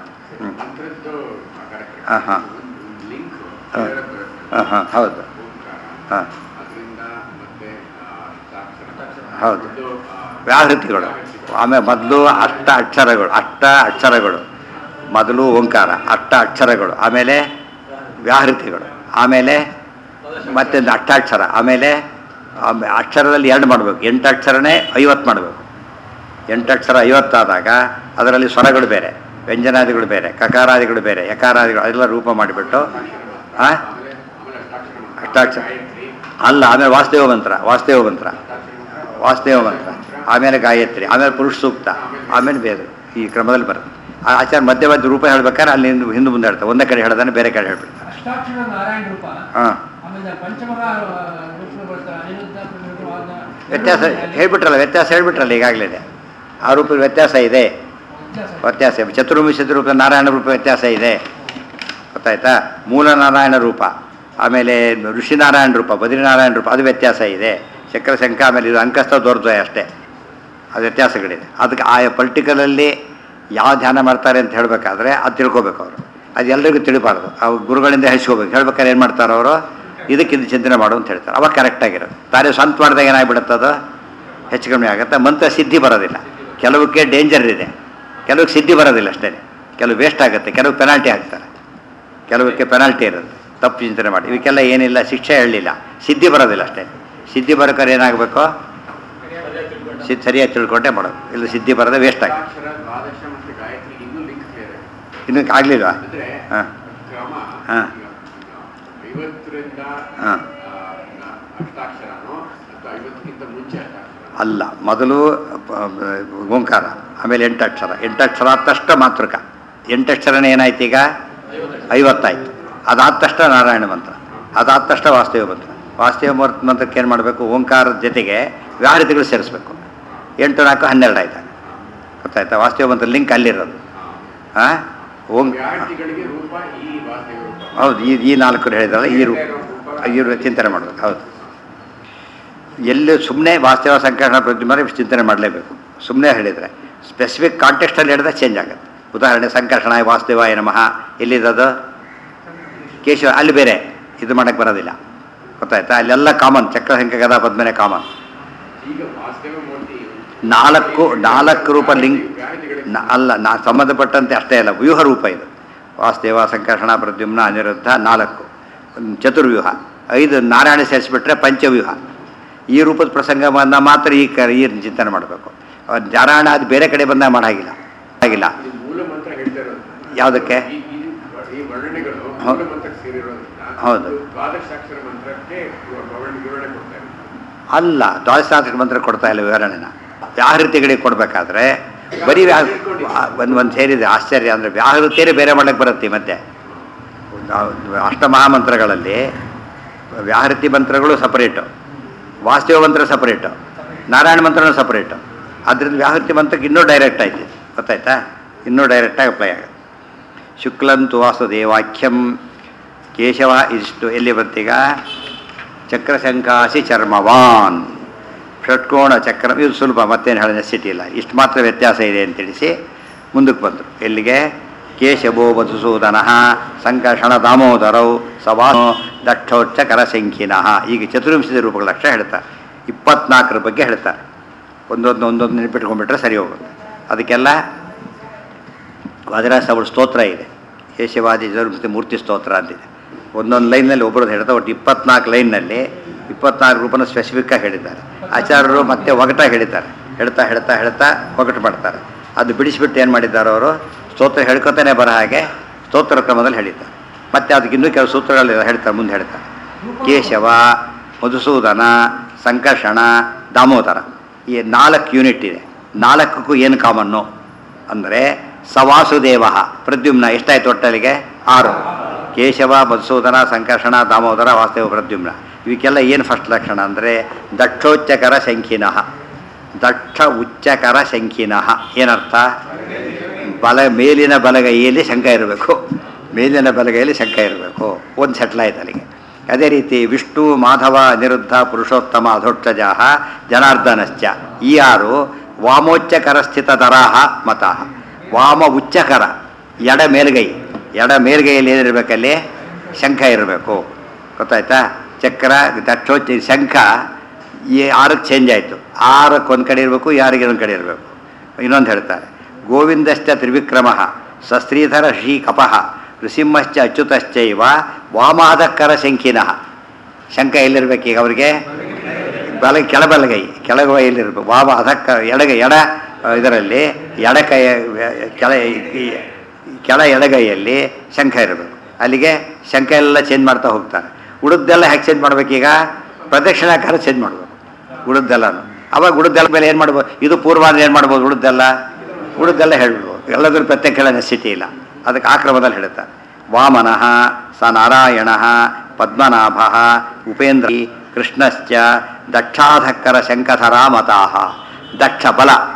ಹಾಂ ಹಾಂ ಹಾಂ ಹಾಂ ಹೌದು ಹಾಂ ಹೌದು. ವ್ಯಾಹೃತಿಗಳು. ಆಮೇಲೆ ಮೊದಲು ಅಷ್ಟ ಅಕ್ಷರಗಳು, ಮೊದಲು ಓಂಕಾರ, ಅಕ್ಷರಗಳು, ಆಮೇಲೆ ವ್ಯಾಹೃತಿಗಳು, ಆಮೇಲೆ ಮತ್ತೊಂದು ಅಷ್ಟಾಕ್ಷರ, ಆಮೇಲೆ ಅಕ್ಷರದಲ್ಲಿ 2 ಮಾಡಬೇಕು. 8 ಅಕ್ಷರನೇ 50 ಮಾಡಬೇಕು. 8 ಅಕ್ಷರ 50 ಆದಾಗ ಅದರಲ್ಲಿ ಸ್ವರಗಳು ಬೇರೆ, ವ್ಯಂಜನಾದಿಗಳು ಬೇರೆ, ಕಕಾರಾದಿಗಳು ಬೇರೆ, ಯಕಾರಾದಿಗಳು ಅದೆಲ್ಲ ರೂಪ ಮಾಡಿಬಿಟ್ಟು ಅಷ್ಟಾಕ್ಷರ ಅಲ್ಲ. ಆಮೇಲೆ ವಾಸ್ತವ ಮಂತ್ರ, ಆಮೇಲೆ ಗಾಯತ್ರಿ, ಆಮೇಲೆ ಪುರುಷ ಸೂಕ್ತ, ಆಮೇಲೆ ಬೇರೆ ಈ ಕ್ರಮದಲ್ಲಿ ಬರುತ್ತೆ. ಆಚಾರ ಮಧ್ಯ ರೂಪ ಹೇಳ್ಬೇಕಾದ್ರೆ ಅಲ್ಲಿ ಹಿಂದೆ ಮುಂದೆ ಹೇಳ್ತಾರೆ. ಒಂದೇ ಕಡೆ ಹೇಳ್ದಾನೆ ಬೇರೆ ಕಡೆ ಹೇಳ್ಬಿಡ್ತಾರೆ. ಹಾಂ, ವ್ಯತ್ಯಾಸ ಹೇಳ್ಬಿಟ್ರಲ್ಲ ಈಗಾಗಲೇ. ಆ ರೂಪದ ವ್ಯತ್ಯಾಸ ಇದೆ. ವ್ಯತ್ಯಾಸ. ಚತುರ್ವಿಂಶತಿ ರೂಪ ನಾರಾಯಣ ರೂಪ ವ್ಯತ್ಯಾಸ ಇದೆ, ಗೊತ್ತಾಯ್ತಾ? ಮೂಲ ನಾರಾಯಣ ರೂಪ, ಆಮೇಲೆ ಋಷಿನಾರಾಯಣ ರೂಪ, ಬದ್ರಿನಾರಾಯಣ ರೂಪ, ಅದು ವ್ಯತ್ಯಾಸ ಇದೆ. ಚಕ್ರಶಂಕ, ಆಮೇಲೆ ಇದು ಅಂಕಸ್ಥ ದೊರ್ದ್ವಯ ಅಷ್ಟೇ, ಅದು ವ್ಯತ್ಯಾಸಗಳಿದೆ. ಅದಕ್ಕೆ ಆಯಾ ಪರ್ಟಿಕಲಲ್ಲಿ ಯಾವ ಧ್ಯಾನ ಮಾಡ್ತಾರೆ ಅಂತ ಹೇಳಬೇಕಾದ್ರೆ ಅದು ತಿಳ್ಕೊಬೇಕು ಅವರು. ಅದು ಎಲ್ಲರಿಗೂ ತಿಳಿಬಾರ್ದು, ಅವ್ರು ಗುರುಗಳಿಂದ ಹೇಳ್ಸ್ಕೋಬೇಕು. ಹೇಳ್ಬೇಕಾದ್ರೆ ಏನು ಮಾಡ್ತಾರೆ ಅವರು, ಇದಕ್ಕಿಂತ ಚಿಂತನೆ ಮಾಡು ಅಂತ ಹೇಳ್ತಾರೆ, ಅವಾಗ ಕರೆಕ್ಟಾಗಿರೋದು. ತಾನೇ ಸ್ವಂತ ಮಾಡಿದಾಗ ಏನಾಗ್ಬಿಡುತ್ತದು, ಹೆಚ್ಚು ಕಮ್ಮಿ ಆಗುತ್ತೆ. ಮಂತ್ರ ಸಿದ್ಧಿ ಬರೋದಿಲ್ಲ, ಕೆಲವಕ್ಕೆ ಡೇಂಜರ್ ಇದೆ, ಕೆಲವಕ್ಕೆ ಸಿದ್ಧಿ ಬರೋದಿಲ್ಲ ಅಷ್ಟೇ, ಕೆಲವು ವೇಸ್ಟ್ ಆಗುತ್ತೆ, ಕೆಲವು ಪೆನಾಲ್ಟಿ ಹಾಕ್ತಾರೆ, ಕೆಲವಕ್ಕೆ ಪೆನಾಲ್ಟಿ ಇರುತ್ತೆ. ತಪ್ಪು ಚಿಂತನೆ ಮಾಡಿ, ಇವಕ್ಕೆಲ್ಲ ಏನಿಲ್ಲ, ಶಿಕ್ಷೆ ಹೇಳಲಿಲ್ಲ, ಸಿದ್ಧಿ ಬರೋದಿಲ್ಲ ಅಷ್ಟೇ. ಸಿದ್ಧಿ ಬರೋಕ್ಕಾರೆ ಏನಾಗಬೇಕು, ಸರಿಯಾಗಿ ತಿಳ್ಕೊಂಡೇ ಮಾಡೋದು, ಇಲ್ಲ ಸಿದ್ಧಿ ಬರೋದೇ ವೇಸ್ಟ್ ಆಗಿ. ಇನ್ನೂ ಆಗಲಿಲ್ವಾ? ಹಾಂ ಹಾಂ ಹಾಂ ಅಲ್ಲ, ಮೊದಲು ಓಂಕಾರ, ಆಮೇಲೆ 8 ಅಕ್ಷರ. 8 ಅಕ್ಷರ ಆದ ತಕ್ಷಣ ಮಾತೃಕ, 8 ಅಕ್ಷರನೇ ಏನಾಯ್ತು ಈಗ 50 ಆಯಿತು. ಅದಾದ ತಕ್ಷಣ ನಾರಾಯಣ ಮಂತ್ರ, ಅದಾದ ತಕ್ಷಣ ವಾಸ್ತವ ಮಂತ್ರ. ವಾಸ್ತವ ಮಂತ್ರಕ್ಕೆ ಏನು ಮಾಡಬೇಕು, ಓಂಕಾರದ ಜೊತೆಗೆ ವ್ಯಾಹೃತಿಗಳು ಸೇರಿಸ್ಬೇಕು. 8 4 12 ಆಯ್ತು, ಗೊತ್ತಾಯ್ತಾ? ವಾಸ್ತವ ಮಂತ್ರ ಲಿಂಕ್ ಅಲ್ಲಿರೋದು. ಹಾಂ, ಹೌದು, ಈ 4 ಹೇಳಿದ್ರಲ್ಲ, ಈ ಚಿಂತನೆ ಮಾಡಬೇಕು. ಹೌದು, ಎಲ್ಲಿ ಸುಮ್ಮನೆ ವಾಸ್ತವ ಸಂಕರ್ಷಣ ಪ್ರತಿಮಾರೆ ಚಿಂತನೆ ಮಾಡಲೇಬೇಕು. ಸುಮ್ಮನೆ ಹೇಳಿದರೆ ಸ್ಪೆಸಿಫಿಕ್ ಕಾಂಟೆಕ್ಸ್ಟಲ್ಲಿ ಹೇಳಿದ್ರೆ ಚೇಂಜ್ ಆಗುತ್ತೆ. ಉದಾಹರಣೆ ಸಂಕರ್ಷಣ ವಾಸ್ತವಾಯ ನಮಃ, ಎಲ್ಲಿರೋದು ಕೇಶವ, ಅಲ್ಲಿ ಬೇರೆ ಇದು ಮಾಡೋಕ್ಕೆ ಬರೋದಿಲ್ಲ, ಗೊತ್ತಾಯ್ತಾ? ಅಲ್ಲೆಲ್ಲ ಕಾಮನ್, ಚಕ್ರಸಂಖ್ಯೆ ಗದಾ ಪದ್ಮನೆ ಕಾಮನ್. 4 ರೂಪ ಲಿಂಕ್ ಅಲ್ಲ, ಸಂಬಂಧಪಟ್ಟಂತೆ ಅಷ್ಟೇ ಅಲ್ಲ, ವ್ಯೂಹ ರೂಪ ಇದು. ವಾಸ್ತವ ಸಂಕರ್ಷಣ ಪ್ರದ್ಯುಮ್ನ ಅನಿರುದ್ಧ 4, ಚತುರ್ವ್ಯೂಹ 5, ನಾರಾಯಣ ಸೇರಿಸ್ಬಿಟ್ರೆ ಪಂಚವ್ಯೂಹ. ಈ ರೂಪದ ಪ್ರಸಂಗವನ್ನು ಮಾತ್ರ ಈ ಚಿಂತನೆ ಮಾಡಬೇಕು. ನಾರಾಯಣ ಅದು ಬೇರೆ ಕಡೆ ಬಂದಾಗ ಮಾಡಾಗಿಲ್ಲ ಆಗಿಲ್ಲ. ಯಾವುದಕ್ಕೆ? ಹೌದು, ಅಲ್ಲ, ದ್ವಾದಶಾಕ್ಷರ ಮಂತ್ರ ಕೊಡ್ತಾ ಇಲ್ಲ ವಿವರಣೆನ. ವ್ಯಾಹೃತಿಗಳಿಗೆ ಕೊಡಬೇಕಾದ್ರೆ ಬರೀ ಒಂದು ಸೇರಿದೆ. ಆಶ್ಚರ್ಯ ಅಂದರೆ ವ್ಯಾಹೃತಿಯೇ ಬೇರೆ ಮಾಡಕ್ಕೆ ಬರುತ್ತೆ. ಮತ್ತೆ ಅಷ್ಟಮಹಾಮಂತ್ರಗಳಲ್ಲಿ ವ್ಯಾಹೃತಿ ಮಂತ್ರಗಳು ಸಪರೇಟು, ವಾಸ್ತವ ಮಂತ್ರ ಸಪರೇಟು, ನಾರಾಯಣ ಮಂತ್ರನೂ ಸಪರೇಟು. ಆದ್ದರಿಂದ ವ್ಯಾಹೃತಿ ಮಂತ್ರಕ್ಕೆ ಇನ್ನೂ ಡೈರೆಕ್ಟ್ ಆಯ್ತು, ಗೊತ್ತಾಯ್ತಾ? ಇನ್ನೂ ಡೈರೆಕ್ಟಾಗಿ ಅಪ್ಲೈ ಆಗುತ್ತೆ. ಶುಕ್ಲಂತು ವಾಸುದೇವಾಖ್ಯಂ ಕೇಶವ ಇಷ್ಟು ಎಲ್ಲಿ ಬಂತೀಗ? ಚಕ್ರಶಂಕಾಸಿ ಚರ್ಮವಾನ್ ಷಟ್ಕೋಣ ಚಕ್ರ, ಇದು ಸುಲಭ, ಮತ್ತೇನು ಹೇಳೋ ನೆಸಿಟಿ ಇಲ್ಲ. ಇಷ್ಟು ಮಾತ್ರ ವ್ಯತ್ಯಾಸ ಇದೆ ಅಂತೇಳಿಸಿ ಮುಂದಕ್ಕೆ ಬಂದರು. ಎಲ್ಲಿಗೆ? ಕೇಶವೋ ಮಧುಸೂದನ ಸಂಕರ್ಷಣ ದಾಮೋದರೌ ಸವಾನೋ ದಕ್ಷೋಚ್ಚ ಕರಸಂಖ್ಯಿನಃ. ಈಗ ಚತುರ್ವಿಂಶತಿ ರೂಪಗಳ ಲಕ್ಷ ಹೇಳ್ತಾರೆ, 24 ಬಗ್ಗೆ ಹೇಳ್ತಾರೆ. ಒಂದೊಂದು ನೆನಪಿಟ್ಕೊಂಡ್ಬಿಟ್ರೆ ಸರಿ ಹೋಗುತ್ತೆ. ಅದಕ್ಕೆಲ್ಲ ವಾದಿರಾಜ ಅವರ ಸ್ತೋತ್ರ ಇದೆ, ಕೇಶವಾದಿ ಚತುರ್ವಿಂಶತಿ ಮೂರ್ತಿ ಸ್ತೋತ್ರ ಅಂತಿದೆ. ಒಂದೊಂದು ಲೈನಲ್ಲಿ ಒಬ್ಬರದ್ದು ಹೇಳ್ತಾರೆ, ಒಟ್ಟು 24 ಲೈನ್ನಲ್ಲಿ 24 ರೂಪನ ಸ್ಪೆಸಿಫಿಕ್ಕಾಗಿ ಹೇಳಿದ್ದಾರೆ. ಆಚಾರ್ಯರು ಮತ್ತೆ ಒಗಟಾಗಿ ಹೇಳಿದ್ದಾರೆ, ಹೇಳ್ತಾ ಒಗಟು ಮಾಡ್ತಾರೆ. ಅದು ಬಿಡಿಸಿಬಿಟ್ಟು ಏನು ಮಾಡಿದ್ದಾರೆ ಅವರು, ಸ್ತೋತ್ರ ಹೇಳ್ಕೊತಾನೆ ಬರೋ ಹಾಗೆ ಸ್ತೋತ್ರ ಕ್ರಮದಲ್ಲಿ ಹೇಳಿದ್ದಾರೆ. ಮತ್ತು ಅದಕ್ಕೆ ಇನ್ನೂ ಕೆಲವು ಸೂತ್ರಗಳೆಲ್ಲ ಹೇಳ್ತಾರೆ, ಮುಂದೆ ಹೇಳ್ತಾರೆ. ಕೇಶವ, ಮಧುಸೂದನ, ಸಂಕರ್ಷಣ, ದಾಮೋದರ, ಈ 4 ಯೂನಿಟ್ ಇದೆ. 4ಕ್ಕೂ ಏನು ಕಾಮನ್ನು ಅಂದರೆ ಸವಾಸುದೇವ ಪ್ರದ್ಯುಮ್ನ. ಎಷ್ಟಾಯ್ತು ಒಟ್ಟಲ್ಲಿಗೆ? 6. ಕೇಶವ, ಮಧುಸೂದನ, ಸಂಕರ್ಷಣ, ದಾಮೋದರ, ವಾಸ್ತವ, ಪ್ರದ್ಯುಮ್ನ. ಇವಕ್ಕೆಲ್ಲ ಏನು ಫಸ್ಟ್ ಲಕ್ಷಣ ಅಂದರೆ ದಕ್ಷೋಚ್ಚಕರ ಶಂಖಿನಃ. ದಕ್ಷ ಉಚ್ಚಕರ ಶಂಖಿನಃ ಏನರ್ಥ? ಮೇಲಿನ ಬಲಗೈಯಲ್ಲಿ ಶಂಖ ಇರಬೇಕು, ಮೇಲಿನ ಬಲಗೈಯಲ್ಲಿ ಶಂಖ ಇರಬೇಕು. ಒಂದು ಸೆಟ್ಲ್ ಆಯ್ತು ಅಲ್ಲಿಗೆ. ಅದೇ ರೀತಿ ವಿಷ್ಣು, ಮಾಧವ, ಅನಿರುದ್ಧ, ಪುರುಷೋತ್ತಮ, ಅಧೋಕ್ಷಜಾಹ, ಜನಾರ್ದನಶ್ಚ. ಈ 6 ವಾಮೋಚ್ಚಕರ ಸ್ಥಿತ ದರಾಹ ಮತಃ. ವಾಮ ಉಚ್ಚಕರ, ಎಡ ಮೇಲ್ಗೈಯಲ್ಲಿ ಏನಿರಬೇಕಲ್ಲಿ? ಶಂಖ ಇರಬೇಕು, ಗೊತ್ತಾಯ್ತಾ? ಚಕ್ರ, ದಕ್ಷೋಚ್ಚ, ಶಂಖ ಈ 6ಕ್ಕೆ ಚೇಂಜ್ ಆಯಿತು. 6ಕ್ಕೆ ಒಂದು ಕಡೆ ಇರಬೇಕು, 6ಗೆ ಒಂದು ಕಡೆ ಇರಬೇಕು. ಇನ್ನೊಂದು ಹೇಳ್ತಾರೆ, ಗೋವಿಂದಶ್ಚ ತ್ರಿವಿಕ್ರಮ ಸಸ್ತ್ರೀಧರ ಶ್ರೀ ಕಪಃ ನೃಸಿಂಹಶ್ಚ ಅಚ್ಯುತಶ್ಚೈವ ವಾಮಾಧಕ್ಕರ ಶಂಖಿನಃ. ಶಂಖ ಎಲ್ಲಿರ್ಬೇಕು ಈಗ ಅವರಿಗೆ? ಕೆಳಗೈಯಲ್ಲಿರ್ಬೇಕು. ವಾಮ ಅಧಕ್ಕ ಎಡ ಇದರಲ್ಲಿ ಕೆಳ ಎಡಗೈಯಲ್ಲಿ ಶಂಖ ಇರಬೇಕು. ಅಲ್ಲಿಗೆ ಶಂಖ ಎಲ್ಲ ಚೇಂಜ್ ಮಾಡ್ತಾ ಹೋಗ್ತಾರೆ. ಉಳಿದೆಲ್ಲ ಹೇಗೆ ಚೇಂಜ್ ಮಾಡಬೇಕೀಗ? ಪ್ರದಕ್ಷಿಣಾಕಾರ ಚೇಂಜ್ ಮಾಡಬೇಕು ಉಳಿದೆಲ್ಲನೂ. ಅವಾಗ ಉಳಿದೆಲ್ಲ ಮೇಲೆ ಏನು ಮಾಡ್ಬೋದು? ಇದು ಪೂರ್ವಾಂದ್ರ ಏನು ಮಾಡ್ಬೋದು? ಉಳಿದೆಲ್ಲ ಹೇಳ್ಬಿಡ್ಬೋದು. ಎಲ್ಲದ್ರ ಪ್ರತ್ಯೇಕ ಹೇಳೋ ನೆಸಿಟಿ ಇಲ್ಲ. ಅದಕ್ಕೆ ಆಕ್ರಮದಲ್ಲಿ ಹೇಳ್ತಾರೆ. ವಾಮನಃ ಸ ನಾರಾಯಣ ಪದ್ಮನಾಭ ಉಪೇಂದ್ರ ಕೃಷ್ಣಶ್ಚ ದಕ್ಷಾಧಕ್ಕರ ಶಂಖಧರ ಮತಾಹ. ದಕ್ಷ ಬಲ,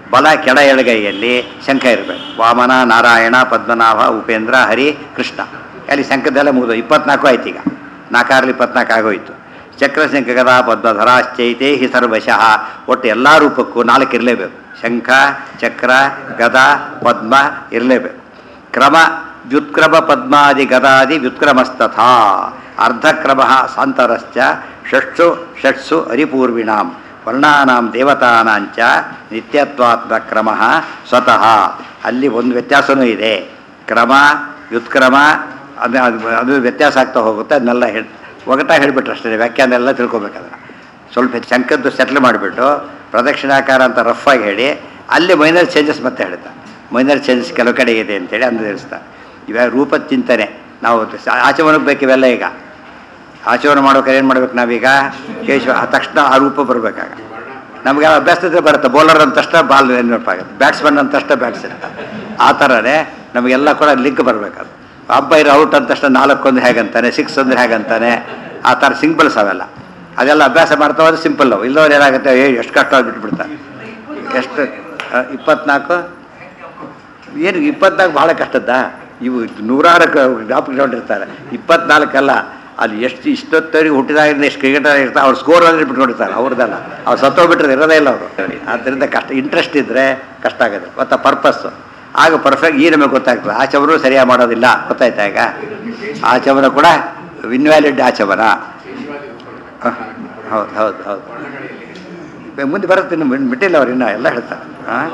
ಬಲ ಕೆಳ ಎಡಗೈಯಲ್ಲಿ ಶಂಖ ಇರಬೇಕು. ವಾಮನ, ನಾರಾಯಣ, ಪದ್ಮನಾಭ, ಉಪೇಂದ್ರ, ಹರಿ, ಕೃಷ್ಣ. ಅಲ್ಲಿ ಶಂಖದೆಲ್ಲ ಮುಗಿದು 24 ಆಯ್ತು. ಈಗ 4 24 ಆಗೋಯ್ತು. ಚಕ್ರಶಂಖ ಗದಾ ಪದ್ಮಧರಾಶ್ಚೈತೆ ಹಿ ಸರ್ವಶಃ. ಒಟ್ಟು ಎಲ್ಲ ರೂಪಕ್ಕೂ 4 ಇರಲೇಬೇಕು. ಶಂಖ, ಚಕ್ರ, ಗದಾ, ಪದ್ಮ ಇರಲೇಬೇಕು. ಕ್ರಮ ವ್ಯುತ್ಕ್ರಮ ಪದ್ಮಾದಿ ಗದಾದಿ ವ್ಯುತ್ಕ್ರಮಸ್ತಥಾ. ಅರ್ಧಕ್ರಮ ಸಾಂತರಶ್ಚ ಷಟ್ಸು ಹರಿಪೂರ್ವಿಣಾಂ ವರ್ಣಾನಾಂ ದೇವತಾನಾಂಚ ನಿತ್ಯತ್ವಾತ್ಮಕ್ರಮ ಸ್ವತಃ. ಅಲ್ಲಿ ಒಂದು ವ್ಯತ್ಯಾಸವೂ ಇದೆ. ಕ್ರಮ ವ್ಯುತ್ಕ್ರಮ ಅದು ವ್ಯತ್ಯಾಸ ಆಗ್ತಾ ಹೋಗುತ್ತೆ. ಅದನ್ನೆಲ್ಲ ಒಗಟಾಗಿ ಹೇಳಿಬಿಟ್ರೆ ಅಷ್ಟೇ, ವ್ಯಾಖ್ಯಾನ ಎಲ್ಲ ತಿಳ್ಕೊಬೇಕಾದ್ರೆ. ಸ್ವಲ್ಪ ಶಂಕದ್ದು ಸೆಟ್ಲ್ ಮಾಡಿಬಿಟ್ಟು ಪ್ರದಕ್ಷಿಣಾಕಾರ ಅಂತ ರಫಾಗಿ ಹೇಳಿ ಅಲ್ಲಿ ಮೈನರ್ ಚೇಂಜಸ್ ಮತ್ತೆ ಹೇಳ್ತಾರೆ. ಮೈನರ್ ಚೇಂಜಸ್ ಕೆಲವು ಕಡೆ ಇದೆ ಅಂತೇಳಿ ತಿಳಿಸ್ತಾರೆ. ಇವಾಗ ರೂಪದ ಚಿಂತನೆ ನಾವು ಆಚರಣೆಗೆ ಬೇಕು. ಇವೆಲ್ಲ ಈಗ ಆಚರಣೆ ಮಾಡ್ಬೇಕಾದ್ರೆ ಏನು ಮಾಡ್ಬೇಕು ನಾವೀಗ? ಕೇಶವ ತಕ್ಷಣ ಆ ರೂಪ ಬರಬೇಕಾಗ ನಮಗೆ ಅಭ್ಯಾಸತೆ ಬರುತ್ತೆ. ಬೌಲರ್ ಅಂತಷ್ಟ ಬಾಲ್ ನೆನಪಾಗುತ್ತೆ, ಬ್ಯಾಟ್ಸ್ಮನ್ ಅಂತಷ್ಟ ಬ್ಯಾಟ್ಸ್ ಇರುತ್ತೆ. ಆ ಥರನೇ ನಮಗೆಲ್ಲ ಕೂಡ ಲಿಂಕ್ ಬರಬೇಕಾದ್ರೆ. ಅಂಪೈರ್ ಔಟ್ ಅಂತಷ್ಟ 4 ಒಂದು ಹೇಗಂತಾನೆ, 6 ಅಂದ್ರೆ ಹೇಗಂತಾನೆ, ಆ ಥರ ಸಿಂಪಲ್ಸ್ ಅವೆಲ್ಲ. ಅದೆಲ್ಲ ಅಭ್ಯಾಸ ಮಾಡ್ತಾ ಹೋದ್ರೆ ಸಿಂಪಲ್. ಅವು ಇಲ್ಲವ್ರು ಏನಾಗುತ್ತೆ, ಎಷ್ಟು ಕಷ್ಟ ಬಿಟ್ಬಿಡ್ತಾರೆ. ಎಷ್ಟು 24 ಏನು 24 ಭಾಳ ಕಷ್ಟದ್ದಾ? ಇವು 100 ಜ್ಞಾಪಕಗೊಂಡಿರ್ತಾರೆ. 24 ಅಲ್ಲ. ಅಲ್ಲಿ ಎಷ್ಟು ಇಷ್ಟೊತ್ತವರಿಗೆ ಹುಟ್ಟಿದಾಗಿಂದ ಎಷ್ಟು ಕ್ರಿಕೆಟರ್ ಇರ್ತಾರೆ, ಅವ್ರು ಸ್ಕೋರ್ ಅಂದರೆ ಬಿಟ್ಕೊಂಡಿರ್ತಾರೆ. ಅವ್ರದ್ದಲ್ಲ, ಅವ್ರು ಸತ್ತೋಗ್ಬಿಟ್ರೆ ಇರೋದೇ ಇಲ್ಲ ಅವರು. ಆದ್ದರಿಂದ ಕಷ್ಟ. ಇಂಟ್ರೆಸ್ಟ್ ಇದ್ದರೆ ಕಷ್ಟ ಆಗುತ್ತೆ. ಮತ್ತು ಪರ್ಪಸ್ಸು ಆಗ ಪರ್ಫೆಕ್ಟ್ ಈ ನಮಗೆ ಗೊತ್ತಾಗ್ತದೆ. ಆಚಮರು ಸರಿಯಾಗಿ ಮಾಡೋದಿಲ್ಲ, ಗೊತ್ತಾಯ್ತಾ? ಈಗ ಆಚಮನ ಕೂಡ ಇನ್ವ್ಯಾಲಿಡ್ ಆಚಮನ. ಹೌದು ಹೌದು ಹೌದು. ಮುಂದೆ ಬರುತ್ತೆ, ಇನ್ನು ಬಿಟ್ಟಿಲ್ಲ ಅವ್ರು, ಇನ್ನೂ ಎಲ್ಲ ಹೇಳ್ತಾರೆ. ಹಾಂ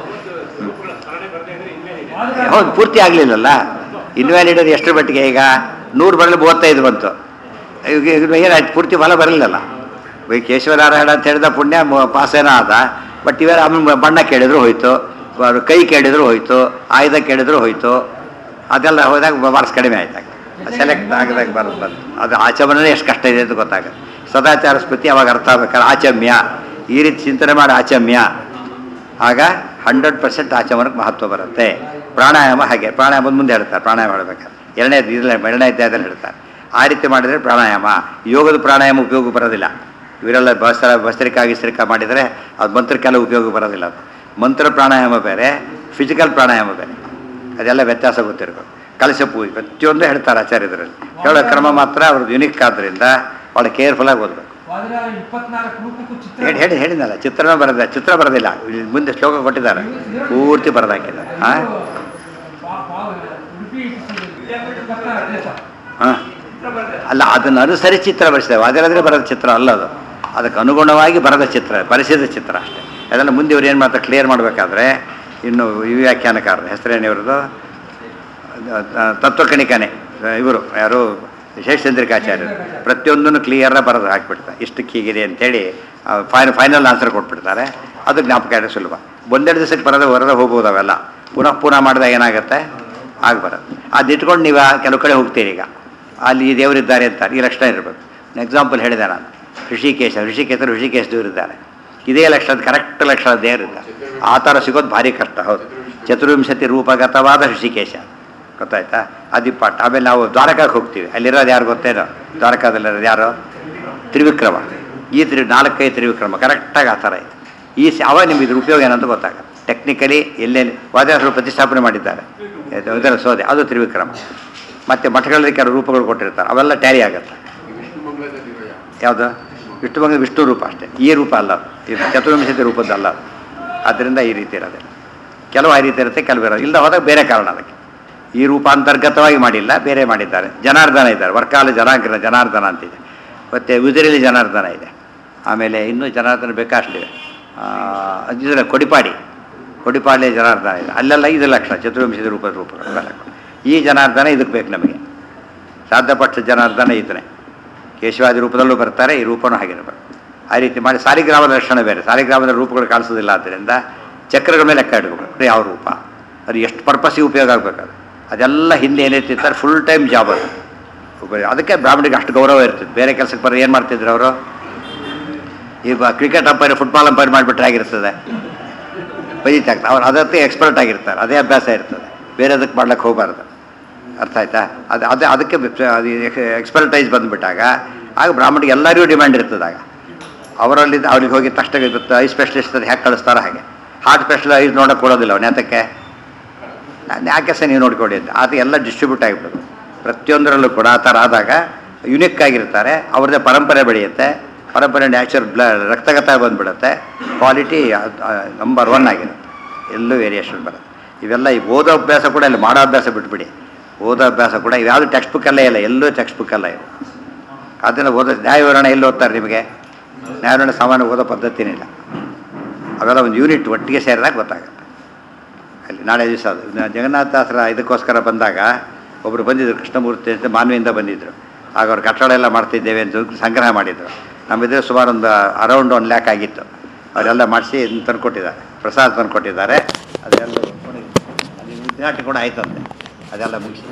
ಹೌದು, ಪೂರ್ತಿ ಆಗಲಿಲ್ಲಲ್ಲ. ಇನ್ವ್ಯಾಲಿಡ್ ಅದು ಎಷ್ಟರ ಮಟ್ಟಿಗೆ? ಈಗ 100 ಬರಲಿ 35 ಬಂತು. ಈಗ ಏನಾಯ್ತು? ಪೂರ್ತಿ ಫಲ ಬರಲಿಲ್ಲಲ್ಲ. ಕೇಶವನಾರಾಯಣ ಅಂತ ಹೇಳಿದ ಪುಣ್ಯ ಪಾಸೇನ ಆದ. ಬಟ್ ಇವೆಲ್ಲ ಆಮೇಲೆ ಬಣ್ಣ ಕೇಳಿದ್ರು ಹೋಯ್ತು, ಕೈ ಕೇಳಿದ್ರು ಹೋಯ್ತು, ಆಯುಧ ಕೇಳಿದ್ರು ಹೋಯ್ತು. ಅದೆಲ್ಲ ಹೋದಾಗ ಮಾರ್ಕ್ಸ್ ಕಡಿಮೆ ಆಯ್ತಾಗ, ಸೆಲೆಕ್ಟ್ ಆಗದಾಗ ಬಂತು. ಅದು ಆಚಮನೇ ಎಷ್ಟು ಕಷ್ಟ ಇದೆ ಅಂತ ಗೊತ್ತಾಗುತ್ತೆ. ಸದಾಚಾರ ಸ್ಮೃತಿ ಅವಾಗ ಅರ್ಥ ಆಗ್ಬೇಕಾದ್ರೆ ಆಚಮ್ಯ ಈ ರೀತಿ ಚಿಂತನೆ ಮಾಡಿ ಆಚಮ್ಯ ಆಗ 100% ಆಚಮನಕ್ಕೆ ಮಹತ್ವ ಬರುತ್ತೆ. ಪ್ರಾಣಾಯಾಮ ಹಾಗೆ. ಪ್ರಾಣಾಯಾಮ ಮುಂದೆ ಹೇಳ್ತಾರೆ. ಪ್ರಾಣಾಯಾಮ ಮಾಡಬೇಕಾದ್ರೆ ಎರಡನೇ ಅಧ್ಯಾಯದಲ್ಲಿ ಹೇಳ್ತಾರೆ. ಆ ರೀತಿ ಮಾಡಿದರೆ ಪ್ರಾಣಾಯಾಮ. ಯೋಗದ ಪ್ರಾಣಾಯಾಮ ಉಪಯೋಗ ಬರೋದಿಲ್ಲ. ಇವರೆಲ್ಲ ಭಸ್ತ್ರಿಕಾ ಮಾಡಿದರೆ ಅದು ಮಂತ್ರಕ್ಕೆಲ್ಲ ಉಪಯೋಗ ಬರೋದಿಲ್ಲ. ಅದು ಮಂತ್ರ ಪ್ರಾಣಾಯಾಮ ಬೇರೆ, ಫಿಸಿಕಲ್ ಪ್ರಾಣಾಯಾಮ ಬೇರೆ. ಅದೆಲ್ಲ ವ್ಯತ್ಯಾಸ ಗೊತ್ತಿರಬೇಕು. ಕಲಶ ಪೂಜೆ ಪ್ರತಿಯೊಂದು ಹೇಳ್ತಾರೆ ಆಚಾರ್ಯರಲ್ಲಿ. ಹೇಳೋ ಕ್ರಮ ಮಾತ್ರ ಅವ್ರದ್ದು ಯುನಿಕ್ ಆದ್ದರಿಂದ ಭಾಳ ಕೇರ್ಫುಲ್ಲಾಗಿ ಓದಬೇಕು. ಹೇಳಿದ್ನಲ್ಲ, ಚಿತ್ರಣ ಬರೋದಿಲ್ಲ. ಚಿತ್ರ ಬರೋದಿಲ್ಲ. ಮುಂದೆ ಶ್ಲೋಕ ಕೊಟ್ಟಿದ್ದಾರೆ, ಪೂರ್ತಿ ಬರೆದಾಕಿದ್ದಾರೆ. ಹಾಂ ಹಾಂ ಅಲ್ಲ, ಅದನ್ನು ಅನುಸರಿ ಚಿತ್ರ ಬರೆಸಿದ್ದೇವೆ. ಅದರಾದರೆ ಬರೋದ ಚಿತ್ರ ಅಲ್ಲ ಅದು. ಅದಕ್ಕೆ ಅನುಗುಣವಾಗಿ ಬರದ ಚಿತ್ರ, ಬರೆಸಿದ ಚಿತ್ರ ಅಷ್ಟೇ. ಅದನ್ನು ಮುಂದೆ ಇವ್ರು ಏನು ಮಾಡ್ತಾರೆ ಕ್ಲಿಯರ್ ಮಾಡಬೇಕಾದ್ರೆ, ಇನ್ನು ಈ ವ್ಯಾಖ್ಯಾನಕಾರರು ಹೆಸರೇನಿವ್ರದ್ದು ತತ್ವಕಣಿಕನೇ ಇವರು ಯಾರು ಶೇಷಚಂದ್ರಿಕಾಚಾರ್ಯರು ಪ್ರತಿಯೊಂದನ್ನು ಕ್ಲಿಯರಾಗಿ ಬರೆದು ಹಾಕಿಬಿಡ್ತಾರೆ. ಇಷ್ಟಕ್ಕೆ ಹೀಗಿದೆ ಅಂತೇಳಿ ಫೈನಲ್ ಆನ್ಸರ್ ಕೊಟ್ಬಿಡ್ತಾರೆ. ಅದು ಜ್ಞಾಪಕ ಇರೋ ಸುಲಭ. ಒಂದೆರಡು ದಿವಸಕ್ಕೆ ಹೊರಗೆ ಹೋಗ್ಬೋದು. ಅವೆಲ್ಲ ಪುನಃ ಮಾಡಿದಾಗ ಏನಾಗುತ್ತೆ ಆಗಬಾರದು. ಅದು ಇಟ್ಕೊಂಡು ನೀವು ಕೆಲವು ಕಡೆ ಹೋಗ್ತೀರಿ. ಈಗ ಅಲ್ಲಿ ಈ ದೇವರಿದ್ದಾರೆ ಅಂತಾರೆ, ಈ ಲಕ್ಷಣ ಇರಬೇಕು. ಎಕ್ಸಾಂಪಲ್ ಹೇಳಿದೆ ನಾನು, ಋಷಿಕೇಶ ದೇವರಿದ್ದಾರೆ. ಇದೇ ಲಕ್ಷಣ, ಕರೆಕ್ಟ್ ಲಕ್ಷಣ ದೇವರಿದ್ದಾರೆ. ಆ ಥರ ಸಿಗೋದು ಭಾರಿ ಕಷ್ಟ. ಹೌದು, 24 ರೂಪಗತವಾದ ಋಷಿಕೇಶ ಗೊತ್ತಾಯ್ತಾ? ಅದಿಪಾಠ. ಆಮೇಲೆ ನಾವು ದ್ವಾರಕಕ್ಕೆ ಹೋಗ್ತೀವಿ. ಅಲ್ಲಿರೋದು ಯಾರು ಗೊತ್ತೇನೋ? ದ್ವಾರಕಾದಲ್ಲಿರೋದು ಯಾರು? ತ್ರಿವಿಕ್ರಮ. ಈ 4-5 ತ್ರಿವಿಕ್ರಮ ಕರೆಕ್ಟಾಗಿ ಆ ಥರ ಇದೆ. ಅವಾಗ ನಿಮ್ಗೆ ಇದ್ರ ಉಪಯೋಗ ಏನಂತ ಗೊತ್ತಾಗುತ್ತೆ. ಟೆಕ್ನಿಕಲಿ ಎಲ್ಲೆಲ್ಲಿ ವಾದ್ಯಾಸರು ಪ್ರತಿಷ್ಠಾಪನೆ ಮಾಡಿದ್ದಾರೆ ಇದರ ಸೋದೆ, ಅದು ತ್ರಿವಿಕ್ರಮ. ಮತ್ತು ಮಠಗಳಲ್ಲಿ ಕೆಲವು ರೂಪಗಳು ಕೊಟ್ಟಿರ್ತಾರೆ, ಅವೆಲ್ಲ ಟ್ಯಾಲಿ ಆಗುತ್ತೆ. ಯಾವುದು? ವಿಷ್ಣು ರೂಪ ಅಷ್ಟೇ, ಈ ರೂಪ ಅಲ್ಲ. ಇದು 24 ರೂಪದ್ದಲ್ಲ. ಆದ್ದರಿಂದ ಈ ರೀತಿ ಇರೋದಿಲ್ಲ. ಕೆಲವು ಆ ರೀತಿ ಇರುತ್ತೆ, ಕೆಲವು ಇರೋದು. ಇಲ್ಲದ ಹೋದಾಗ ಬೇರೆ ಕಾರಣ ಅದಕ್ಕೆ. ಈ ರೂಪ ಅಂತರ್ಗತವಾಗಿ ಮಾಡಿಲ್ಲ, ಬೇರೆ ಮಾಡಿದ್ದಾರೆ. ಜನಾರ್ದನ ಇದ್ದಾರೆ, ವರ್ಕಾಲ ಜನಾರ್ದನ ಅಂತಿದೆ. ಮತ್ತು ಉಜಿರೆಯಲ್ಲಿ ಜನಾರ್ದನ ಇದೆ. ಆಮೇಲೆ ಇನ್ನೂ ಜನಾರ್ದನ ಬೇಕಾಷ್ಟಿದೆ. ಇದರ ಕೊಡಿಪಾಡಿ ಜನಾರ್ದನ ಇದೆ. ಅಲ್ಲೆಲ್ಲ ಇದು ಲಕ್ಷಣ 24 ರೂಪಗಳು. ಈ ಜನಾರ್ದನ ಇದಕ್ಕೆ ಬೇಕು ನಮಗೆ. ಸಾಧ್ಯಪಕ್ಷ ಜನಾರ್ದನ ಇದನ್ನೇ ಕೇಶವಾದಿ ರೂಪದಲ್ಲೂ ಬರ್ತಾರೆ, ಈ ರೂಪನೂ ಹಾಗಿರಬೇಕು. ಆ ರೀತಿ ಮಾಡಿ ಸಾಲಿಗ್ರಾಮದ ಲಕ್ಷಣ ಬೇರೆ. ಸಾಲಿಗ್ರಾಮದ ರೂಪಗಳು ಕಾಣಿಸೋದಿಲ್ಲ. ಆದ್ದರಿಂದ ಚಕ್ರಗಳ ಮೇಲೆ ಲೆಕ್ಕ ಇಟ್ಕೋಬೇಕು ಯಾವ ರೂಪ, ಅದು ಎಷ್ಟು ಪರ್ಪಸ್ಸಿಗೆ ಉಪಯೋಗ ಆಗಬೇಕಾದ್ರೆ. ಅದೆಲ್ಲ ಹಿಂದೆ ಏನಿರ್ತಿರ್ತಾರೆ, ಫುಲ್ ಟೈಮ್ ಜಾಬ್ ಅದು. ಅದಕ್ಕೆ ಬ್ರಾಹ್ಮಣಿಗೆ ಅಷ್ಟು ಗೌರವ ಇರ್ತಿತ್ತು. ಬೇರೆ ಕೆಲಸಕ್ಕೆ ಬರೋ ಏನು ಮಾಡ್ತಿದ್ರು ಅವರು? ಈಗ ಕ್ರಿಕೆಟ್ ಅಂಪೈರ್, ಫುಟ್ಬಾಲ್ ಅಂಪೈರ್ ಮಾಡಿಬಿಟ್ರೆ ಆಗಿರ್ತದೆ, ಬೈತಾಗ್ತದೆ. ಅವ್ರು ಅದಕ್ಕೆ ಎಕ್ಸ್ಪರ್ಟ್ ಆಗಿರ್ತಾರೆ, ಅದೇ ಅಭ್ಯಾಸ ಇರ್ತದೆ. ಬೇರೆ ಅದಕ್ಕೆ ಮಾಡ್ಲಿಕ್ಕೆ ಹೋಗಬಾರ್ದು. ಅರ್ಥ ಆಯ್ತಾ? ಅದಕ್ಕೆ ಅದು ಎಕ್ಸ್ಪರ್ಟೈಸ್ ಬಂದುಬಿಟ್ಟಾಗ ಆಗ ಬ್ರಾಹ್ಮಣಿಗೆ ಎಲ್ಲರಿಗೂ ಡಿಮ್ಯಾಂಡ್ ಇರ್ತದೆ. ಆಗ ಅವ್ರಿಗೆ ಹೋಗಿ ತಕ್ಷಣ ಐ ಸ್ಪೆಷಲಿಸ್ಟ್ ಅದು ಹೇಗೆ ಕಳಿಸ್ತಾರೋ ಹಾಗೆ ಹಾರ್ಟ್ ಸ್ಪೆಷಲೈಸ್ ನೋಡೋಕೆ ಕೊಡೋದಿಲ್ಲ ಅವನು ಯಾತಕ್ಕೆ ಯಾಕೆ ಸಹ ನೀವು ನೋಡ್ಕೊಡಿ ಅಂತ ಅದು ಎಲ್ಲ ಡಿಸ್ಟ್ರಿಬ್ಯೂಟ್ ಆಗಿಬಿಡೋದು ಪ್ರತಿಯೊಂದರಲ್ಲೂ ಕೂಡ ಆ ಥರ ಆದಾಗ ಯುನಿಕ್ ಆಗಿರ್ತಾರೆ ಅವ್ರದ್ದೇ ಪರಂಪರೆ ಬೆಳೆಯುತ್ತೆ ಪರಂಪರೆ ನ್ಯಾಚುರಲ್ ರಕ್ತಗತ ಬಂದುಬಿಡುತ್ತೆ ಕ್ವಾಲಿಟಿ ನಂಬರ್ 1 ಆಗಿರುತ್ತೆ ಎಲ್ಲೂ ವೇರಿಯೇಷನ್ ಬರುತ್ತೆ ಇವೆಲ್ಲ ಈ ಓದೋ ಅಭ್ಯಾಸ ಕೂಡ ಇಲ್ಲ ಮಾಡೋ ಅಭ್ಯಾಸ ಬಿಟ್ಬಿಡಿ ಓದೋ ಅಭ್ಯಾಸ ಕೂಡ ಇವ್ಯಾವುದು ಟೆಕ್ಸ್ಟ್ ಬುಕ್ಕಲ್ಲೇ ಇಲ್ಲ ಎಲ್ಲೂ ಟೆಕ್ಸ್ಟ್ ಬುಕ್ಕಲ್ಲ ಇವು ಅದನ್ನು ಓದೋ ನ್ಯಾಯವಿವರಣೆ ಎಲ್ಲಿ ಓದ್ತಾರೆ ನಿಮಗೆ ನ್ಯಾಯವಿವರಣೆ ಸಾಮಾನ್ಯ ಓದೋ ಪದ್ಧತಿನೇ ಇಲ್ಲ ಅವೆಲ್ಲ ಒಂದು ಯೂನಿಟ್ ಒಟ್ಟಿಗೆ ಸೇರಿದಾಗ ಗೊತ್ತಾಗುತ್ತೆ ಅಲ್ಲಿ ನಾಳೆ ದಿವಸ ಅದು ಜಗನ್ನಾಥದಾಸರ ಇದಕ್ಕೋಸ್ಕರ ಬಂದಾಗ ಒಬ್ಬರು ಬಂದಿದ್ದರು ಕೃಷ್ಣಮೂರ್ತಿ ಅಂತ ಮಾನ್ವಿಯಿಂದ ಬಂದಿದ್ದರು ಆಗ ಅವ್ರು ಕಟ್ಟಡ ಎಲ್ಲ ಮಾಡ್ತಿದ್ದೇವೆ ಅಂತ ಸಂಗ್ರಹ ಮಾಡಿದರು ನಮ್ಮಿದ್ರೆ ಸುಮಾರು ಒಂದು ಅರೌಂಡ್ 1 ಲ್ಯಾಕ್ ಆಗಿತ್ತು ಅವರೆಲ್ಲ ಮಾಡಿಸಿ ತಂದುಕೊಟ್ಟಿದ್ದಾರೆ ಪ್ರಸಾದ ತಂದುಕೊಟ್ಟಿದ್ದಾರೆ ಅದೆಲ್ಲ ಉದ್ಘಾಟನೆ ಕೂಡ ಆಯ್ತಂತೆ ಅದೆಲ್ಲ ಮುಗಿಸಿ